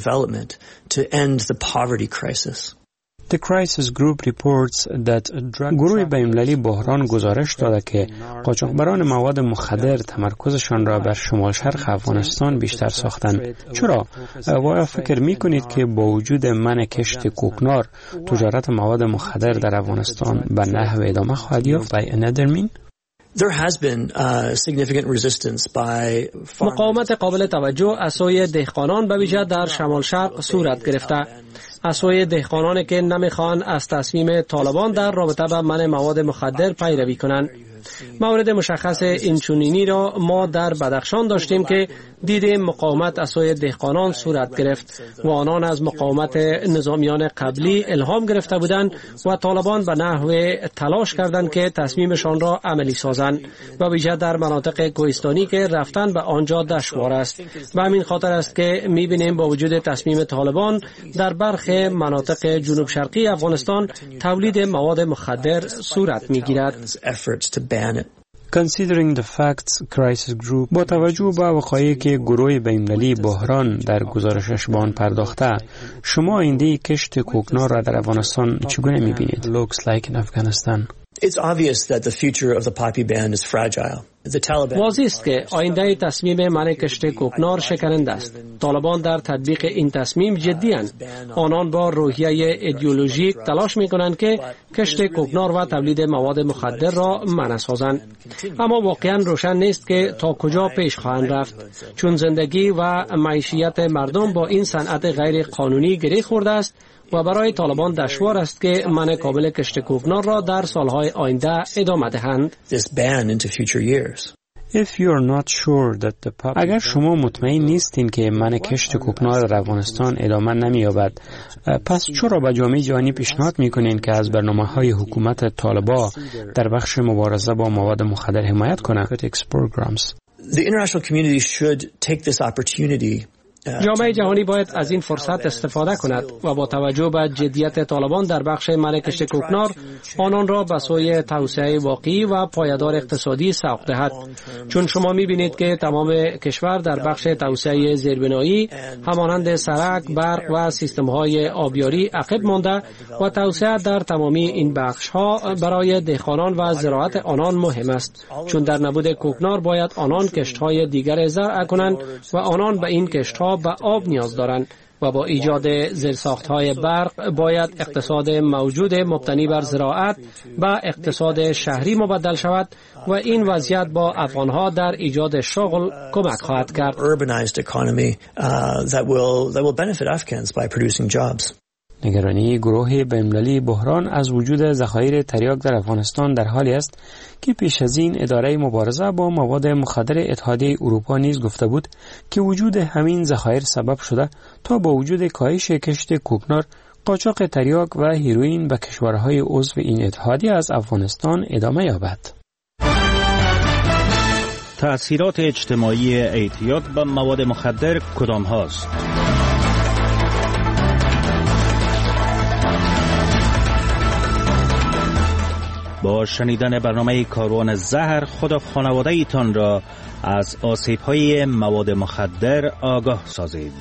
The Crisis Group reports that گروه بین‌المللی بحران گزارش داده که قاچاقبران مواد مخدر تمرکزشان را بر شمال شرق افغانستان بیشتر ساختند. چرا؟ آیا فکر می‌کنید که با وجود منع کشت کوکنار تجارت مواد مخدر در افغانستان به نحو ادامه خواهد یافت؟ by another mean؟ There has been uh, significant resistance by مقاومت قابل توجه از سوی دهقانان به ویژه در شمال شرق صورت گرفته. از سوی دهقانانی که نمیخوان از تصمیم طالبان در رابطه با منع مواد مخدر پیروی کنند. مورد مشخص اینچنینی را ما در بدخشان داشتیم که دیدیم مقاومت از سوی دهقانان صورت گرفت و آنان از مقاومت نظامیان قبلی الهام گرفته بودند و طالبان به نحو تلاش کردند که تصمیمشان را عملی سازند و ویژه در مناطق کوهستانی که رفتن به آنجا دشوار است. و همین خاطر است که می‌بینیم با وجود تصمیم طالبان در برخی مناطق جنوب شرقی افغانستان تولید مواد مخدر صورت می‌گیرد. Considering the facts crisis group با توجه به وقایعی که گروه بین‌المللی بحران در گزارشش به آن پرداخته، شما آینده کشت کوکنار را در افغانستان چگونه می‌بینید؟ Looks like in Afghanistan. It's obvious that the future of the poppy ban is fragile. واضح است که آینده تصمیم منع کشت کوکنار شکنند است. طالبان در تطبیق این تصمیم جدی اند. آنان با روحیه ایدئولوژیک تلاش می کنند که کشت کوکنار و تولید مواد مخدر را منع سازند. اما واقعا روشن نیست که تا کجا پیش خواهند رفت، چون زندگی و معیشت مردم با این صنعت غیر قانونی گره خورده است و برای طالبان دشوار است که منع کامل کشت کوکنار را در سالهای آینده ادامه دهند. اگر شما مطمئن نیستین که منع کشت کوکنار در افغانستان ادامه نمی‌یابد، پس چرا به جامعه جهانی پیشنهاد می‌کنین که از برنامه‌های حکومت طالبان در بخش مبارزه با مواد مخدر حمایت کنند؟ The international community should take this opportunity. جامعه جهانی باید از این فرصت استفاده کند و با توجه به جدیت طالبان در بخش منع کشت کوکنار آنان را به سوی توسعه واقعی و پایدار اقتصادی سوق دهد. چون شما می‌بینید که تمام کشور در بخش توسعه زیربنایی همانند سرک، برق و سیستم‌های آبیاری عقب مانده و توسعه در تمامی این بخش‌ها برای دهقانان و زراعت آنان مهم است. چون در نبود کوکنار باید آنان کشت‌های دیگر زرع کنند و آنان به این کشت‌ها به آب نیاز دارند و با ایجاد زیرساخت‌های برق باید اقتصاد موجود مبتنی بر زراعت به اقتصاد شهری مبدل شود و این وضعیت با افغان‌ها در ایجاد شغل کمک خواهد کرد. نگرانی گروه بین‌المللی بحران از وجود ذخایر تریاک در افغانستان در حالی است که پیش از این اداره مبارزه با مواد مخدر اتحادیه اروپا نیز گفته بود که وجود همین ذخایر سبب شده تا با وجود کاهش کشت کوکنار، قاچاق تریاک و هیروئین به کشورهای عضو این اتحادیه از افغانستان ادامه یابد. تأثیرات اجتماعی اعتیاد به مواد مخدر کدام هاست؟ با شنیدن برنامه کاروان زهر خود و خانواده ایتان را از آسیب‌های مواد مخدر آگاه سازید.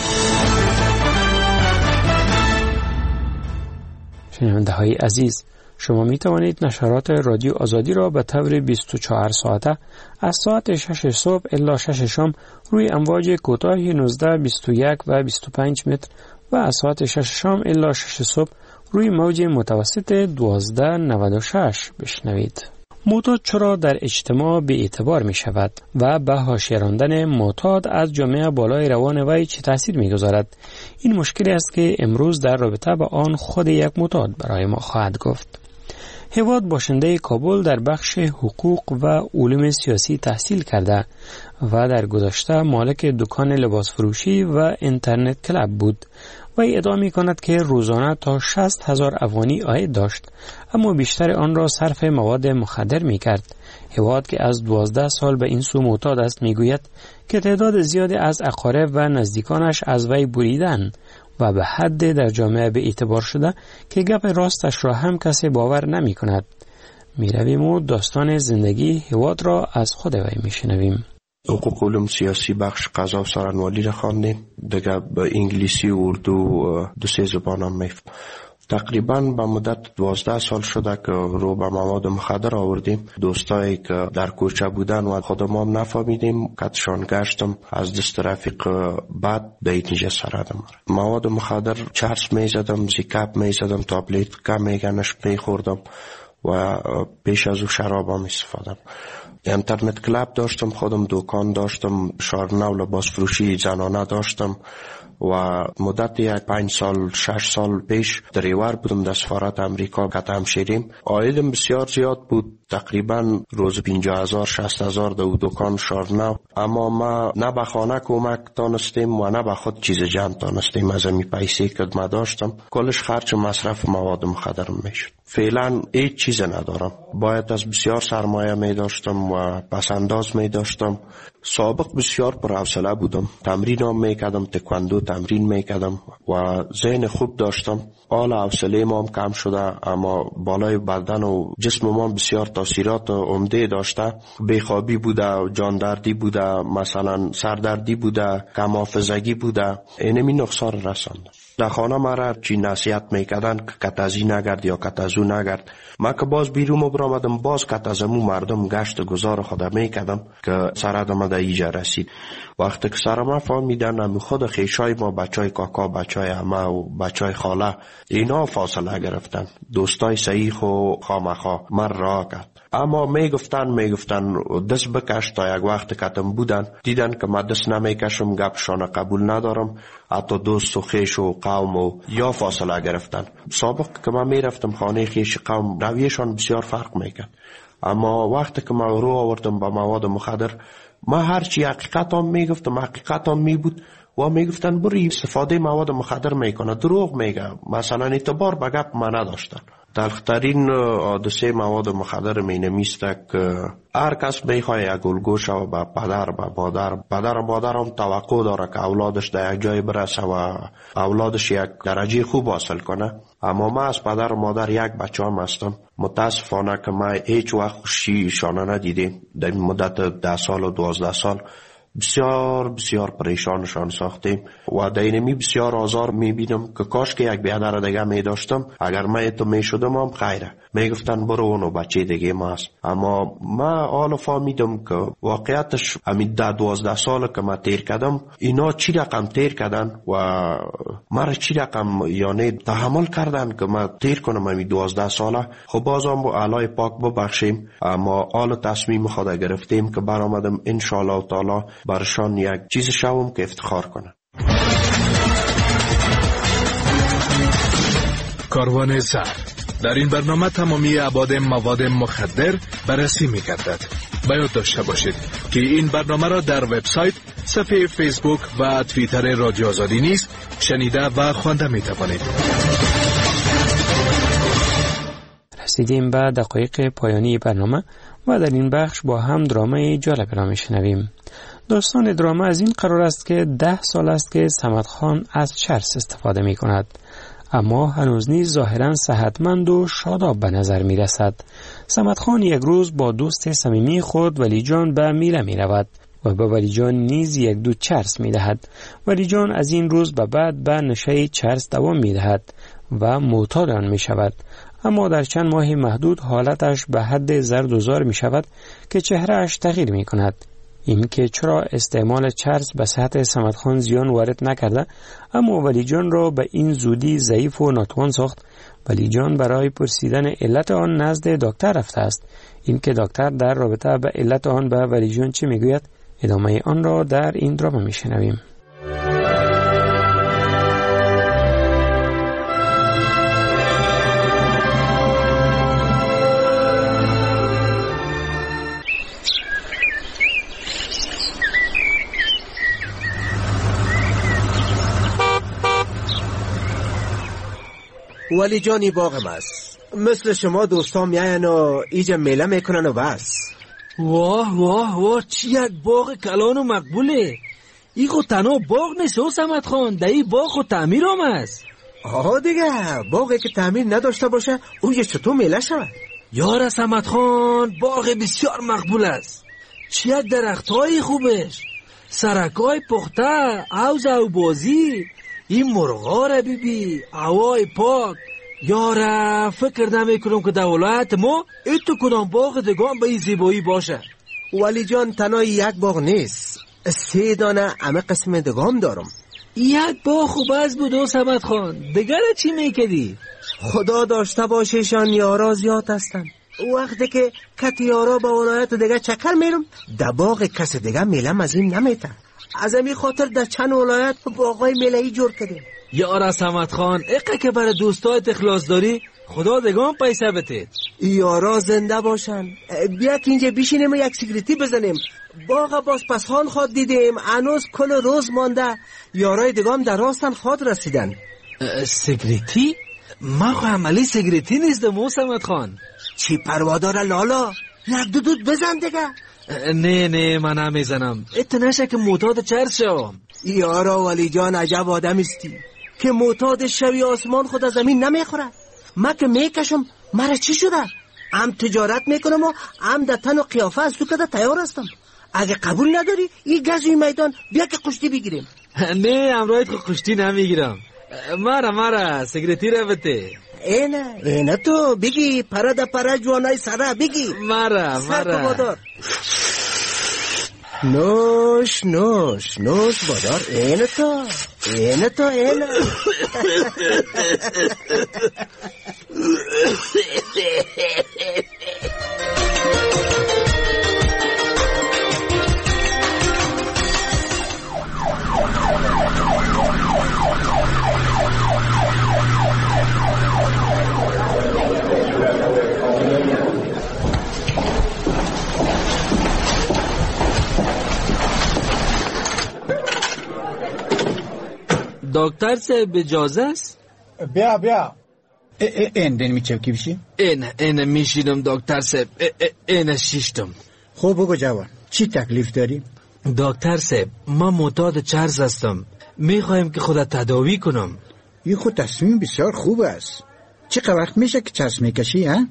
شنونده های عزیز، شما می توانید نشرات رادیو آزادی را به طور بیست و چهار ساعته از ساعت شش صبح الی شش شام روی امواج کوتاه نوزده، بیست و یک و بیست و پنج متر و از ساعت شش شام الی شش صبح روی موج متوسط دوازده نود و شش بشنوید. معتاد چرا در اجتماع بی اعتبار می شود و به حاشیه راندن معتاد از جامعه بالای روان وی چه تاثیر می گذارد؟ این مشکلی است که امروز در رابطه با آن خود یک معتاد برای ما خواهد گفت. هواد باشنده کابل در بخش حقوق و علوم سیاسی تحصیل کرده و در گذشته مالک دکان لباس فروشی و اینترنت کلاب بود. وی ادعا می کند که روزانه تا شصت هزار افغانی عاید داشت، اما بیشتر آن را صرف مواد مخدر می کرد. هواد که از دوازده سال به این سو معتاد است می گوید که تعداد زیادی از اقارب و نزدیکانش از وی بریدند و به حد در جامعه به اعتبار شده که گپ راستش را هم کسی باور نمی کند. می رویم و داستان زندگی هواد را از خود وی می شنویم. حقوق علوم سیاسی بخش قضا و سارنوالی را خواندیم، دیگه به انگلیسی و اردو دو سه زبان هم میفهم. تقریبا به مدت دوازده سال شده که رو به مواد مخدر آوردیم. دوستایی که در کوچه بودن و خودم هم نفهمیدیم کتشان گشتم از دست رفیق بعد به اینجا سردم. مواد مخدر چرس میزدم، زیکاپ میزدم، تابلیت که میگنش میخوردم و پیش از او شراب هم استفادم. اینترنت کلاب داشتم، خودم دکان داشتم، شارنو لباس فروشی زنانه داشتم و مدت یک پنج سال شش سال پیش دریور بودم در سفارت امریکا که همشیریم. عایدم بسیار زیاد بود، تقریبا روز پنجاه هزار شصت هزار دو دکان شارنو، اما ما نه به خانه کمک تانستیم و نه به خود چیز جمع تانستیم. از امی پیسی که ما داشتم کلش خرج مصرف مواد مخدر میشد. فعلا هیچ چیز ندارم، باید از بسیار سرمایه می داشتم و پسنداز می داشتم. سابق بسیار پر حوصله بودم، تمرین هم می کردم، تکواندو تمرین می کردم و ذهن خوب داشتم. حال حوصله ما هم کم شده، اما بالای بدن و جسم ما بسیار تاثیرات عمده داشته. بیخوابی بوده، جاندردی بوده، مثلا سردردی بوده، کم حافظگی بوده، اینمی نقصان رسانده. در خانه مرا چی نصیحت میکردن که کت از این نگرد یا کت از اون نگرد. من که باز بیرون برآمدم، باز کت از امو مردم گشت گذار خودم میکردم که سرم در ایجا رسید. وقتی که سرم فهمیدن امی خود خیشای ما، بچای کاکا، بچای عمه و بچای خاله، اینا فاصله گرفتن. دوستای صحیح و خامخا من راه کرد. اما میگفتن میگفتن دست بکش. تا یک وقت کتم بودن دیدن که من دست نمیکشم، گپشان قبول ندارم، حتی دوست و خیش و قوم و یا فاصله گرفتن. سابق که من میرفتم خانه خیش قوم، رویشان بسیار فرق میکرد. اما وقتی که من رو آوردم با مواد مخدر، ما هرچی حقیقت هم میگفتم حقیقت هم میبود و میگفتن بری استفاده مواد مخدر میکنه، دروغ میگه، مثلا اعتبار به گپ ما نداشتن. تلخترین حادثه مواد مخدر می نمیسته که هر کس میخواه یک الگو شو به پدر به مادر. پدر و مادر هم توقع داره که اولادش در یک جای برسه و اولادش یک درجه خوب حاصل کنه. اما ما از پدر و مادر یک بچه هم هستم. متاسفانه که ما هیچ وقت خوشی شانه ندیدیم. در مدت ده سال و دوازده سال بسیار بسیار پریشانشان ساختیم و دینمی بسیار آزار میبینم که کاش که یک بیادر دیگه میداشتم. اگر من تو میشدم هم خیره، میگفتن برو اونو بچه دیگه ما هست. اما ما حالا فهمیدم که واقعیتش همین ده دوازده سال که من تیر کردم، اینا چی رقم تیر کردن و مرا چی رقم یعنی تحمل کردن که من تیر کنم همین دوازده ساله. خب بازم با علای پاک ببخشیم، اما حالا تصمیم خود گرفتیم که برآمدم انشالله تعالی برشان یک چیز شوم که افتخار کنه. کاروان زهر. در این برنامه تمامی ابعاد مواد مخدر بررسی می‌گردد. باید داشته باشید که این برنامه را در وبسایت، صفحه فیسبوک و توییتر رادیو آزادی نیز شنیده و خوانده می‌توانید. رسیدیم به دقایق پایانی برنامه و در این بخش با هم درامای جالب را می‌شنویم. داستان دراما از این قرار است که ده سال است که صمد خان از چرس استفاده می کند، اما هنوز نیز ظاهراً صحتمند و شاداب به نظر می رسد. صمد خان یک روز با دوست صمیمی خود ولی جان به میله می رود و به ولی جان نیز یک دو چرس می دهد. ولی جان از این روز به بعد به نشه چرس دوام می دهد و معتاد آن می شود. اما در چند ماه محدود حالتش به حد زرد و زار می شود که چهرهش تغییر می کند. این که چرا استعمال چرس به صحت صمد خان زیان وارد نکرده، اما ولی جان را به این زودی ضعیف و ناتوان ساخت. ولی جان برای پرسیدن علت آن نزد دکتر رفته است. این که دکتر در رابطه به علت آن به ولی جان چه میگوید، ادامه آن را در این دراما میشنویم. ولی جانی باغم است. مثل شما دوستان میاین و ایجا میله میکنن و بس. واه واه واه، چی یک باغ کلان و مقبوله. ای خود تنها باغ نیست و صمد خان، در ای باغ خود تعمیر هم است. آها دیگه، باغی که تعمیر نداشته باشه او یه چطور میله شود؟ یار صمد خان، باغ بسیار مقبول است. چی یک درخت های خوبش، سرکای پخته، عوض او بازی، این مرغا را بیبی، هوای پاک. یاره فکر نمی کنم که دولت ما ایتو کدام باغ دگان به این زیبایی باشه. ولی جان تنها یک باغ نیست، سه دانه همه قسم دگام دارم. یک باغ خوب از بود و صمد خان، دگر چی میکدی؟ خدا داشته باشه شان یارا زیاد هستن. وقتی که کتیارا با ولایت دیگه چکر میرم در باغ کس دیگه میلم از این نمیته. از این خاطر در چند ولایت باغای میله‌ای جور کردیم. یارا سمت خان اقا که برای دوستایت اخلاص داری خدا دگان پیسه بتید. یارا زنده باشن. بیا که اینجا بیشینیم و یک سیگریتی بزنیم. باغ باز پسان خود دیدیم هنوز کل روز مانده. یارای دگام در راستن خود رسیدن. سیگریتی؟ ما خو عملی سیگریتی نیستم او سمت خان. چی پروا داره لالا؟ یک دو دود بزن دیگه. نه نه من نمیزنم. ات نشه که معتاد چرس شوم. یارا ولی جان عجب آدم استی که معتاد شوی آسمان خود از زمین نمیخوره. ما که میکشم مرا چی شده؟ هم تجارت میکنم و هم در تن و قیافه از تو کده تیار هستم. اگه قبول نداری این گزوی میدان بیا که کشتی بگیریم. نه امروز خو کشتی نمیگیرم. مرا مرا سیگریتی رو بده. اینه اینه تو بگی پرا دا پرا جوانای سرا بگی. مرا مرا نوش نوش نوش بادار. اینه تو اینه تو اینه. دکتر صاحب اجازه است؟ بیا بیا. این دن میچه کی بشی؟ این این میشیدم دکتر صاحب. این شیشتم. خب بگو جوان چی تکلیف داری؟ دکتر صاحب ما معتاد چرس هستم. میخوایم که خودت تداوی کنم. این خود تصمیم بسیار خوب است. چقدر وقت میشه که چرس میکشی ها؟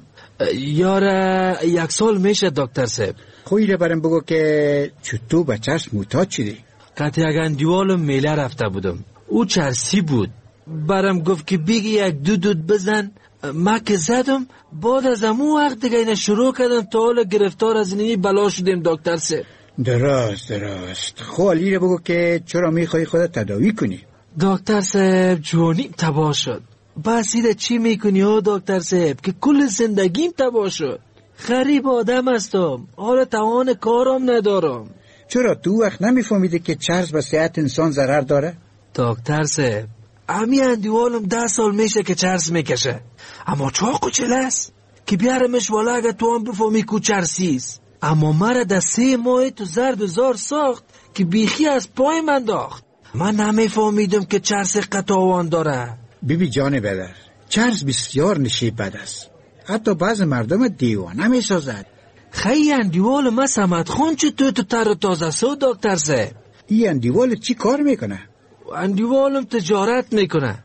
یاره یک سال میشه دکتر صاحب. خویره برم بگو که چطور به چرس معتاد شدی؟ قطعی اگن دیوالم میله رفته بودم. او چرسی بود. برم گفت که بگی یک دو دود بزن. ما که زدم بعد از امو وقت دیگه اینه شروع کردم تا حالا گرفتار از اینی بلا شدیم دکتر صاحب. درست درست. خوالی رو بگو که چرا میخوای خودت تداوی کنی؟ دکتر صاحب جوانیم تباه شد. بس ایده چی میکنی ها دکتر صاحب که کل زندگیم تباه شد. غریب آدم هستم. حالا توان کارم ندارم. چرا تو وقت نمیفهمیده که چرس به صحت انسان ضرر داره؟ دکتر صاحب امی اندیوالم ده سال میشه که چرس میکشه. اما چاقو چله است که بیارمش والا اگه تو هم بفهمی کو چرسیست. اما مرا در سه ماه تو زرد و زار ساخت که بیخی از پای من داخت. من نمیفهمیدم که چرس قطاوان داره. بیبی جان بدر چرس بسیار نشیب بد است. حتی بعض مردم دیوانه میسازد. خیلی اندیوال ما سمت خون چه تو تو تر تازه سو دکتر صاحب. این اندیوال چی کار میکنه؟ اندیوالم تجارت میکنه.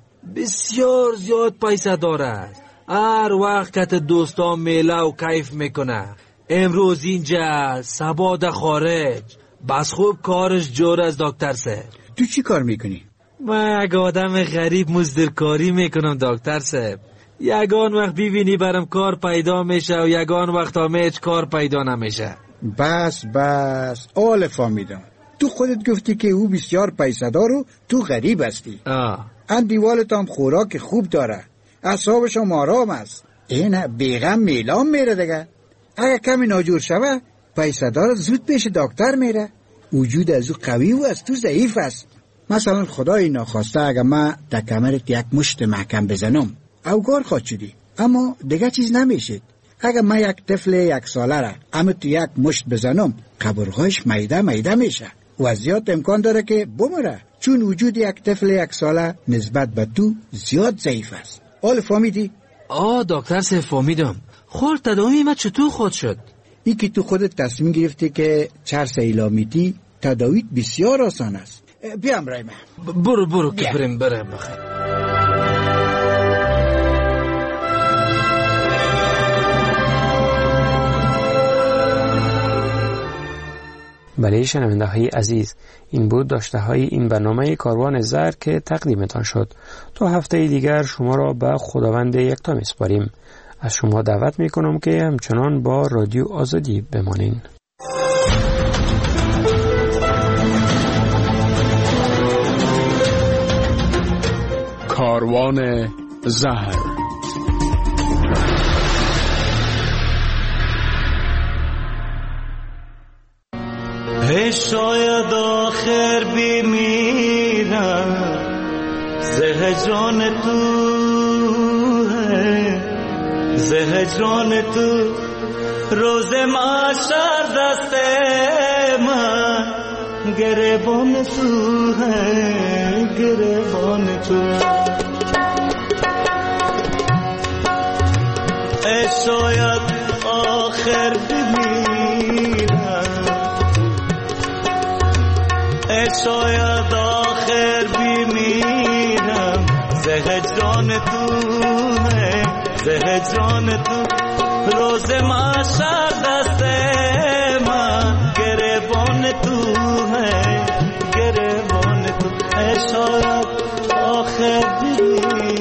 بسیار زیاد پیسه داره. هر وقت دوستان میله و کیف میکنه. امروز اینجا سبا در خارج. بس خوب کارش جور از دکتر صاحب. تو چی کار میکنی؟ من یک آدم غریب مزدورکاری میکنم دکتر صاحب. یگان وقت ببینی برم کار پیدا میشه و یگان وقت هم هیچ کار پیدا نمیشه. بس بس آل فهمیدم. تو خودت گفتی که او بسیار پیسه دار و تو غریب هستی. آه. اندیوالت هم خوراک خوب داره. اعصابش هم آرام است. این بیغم میلان میره دیگه. اگه کمی ناجور شوه پیسه دار زود پیش دکتر میره. وجود از او قوی و از تو ضعیف است. مثلا خدای ناخواسته اگه ما در کمرت یک مشت محکم بزنم اوگار خواهد شدی. اما دیگه چیز نمیشید. اگه ما یک طفل یک ساله را اما تو یک مشت بزنم قبرهاش میده میده میشه و زیاد امکان داره که بمره، چون وجود یک طفل یک ساله نسبت به تو زیاد ضعیف است. حال فهمیدی؟ آه دکتر صاحب فهمیدم. خور تداوی ما چطور خود شد؟ ای که تو خودت تصمیم گرفتی که چرس ایلامیتی تداویت بسیار آسان است. بیام رای من. برو برو که بریم بریم بخیر. بله شنونده های عزیز، این بود داشته های این برنامه کاروان زر که تقدیمتان شد. تا هفته دیگر شما را به خداوند یکتا میسپاریم. از شما دعوت میکنم که همچنان با رادیو آزادی بمانین. کاروان زهر. ہے شاید آخر بمیرم زهجان تو ہے زهجان تو روز محشر دست من گریبان تو ہے گریبان تو ای شاید آخر بمیرم ای شاید آخر بمیرم زهجان تو ہے زهجان تو روز محشر دست من گریبان تو ہے گریبان تو ای شاید آخر بمیرم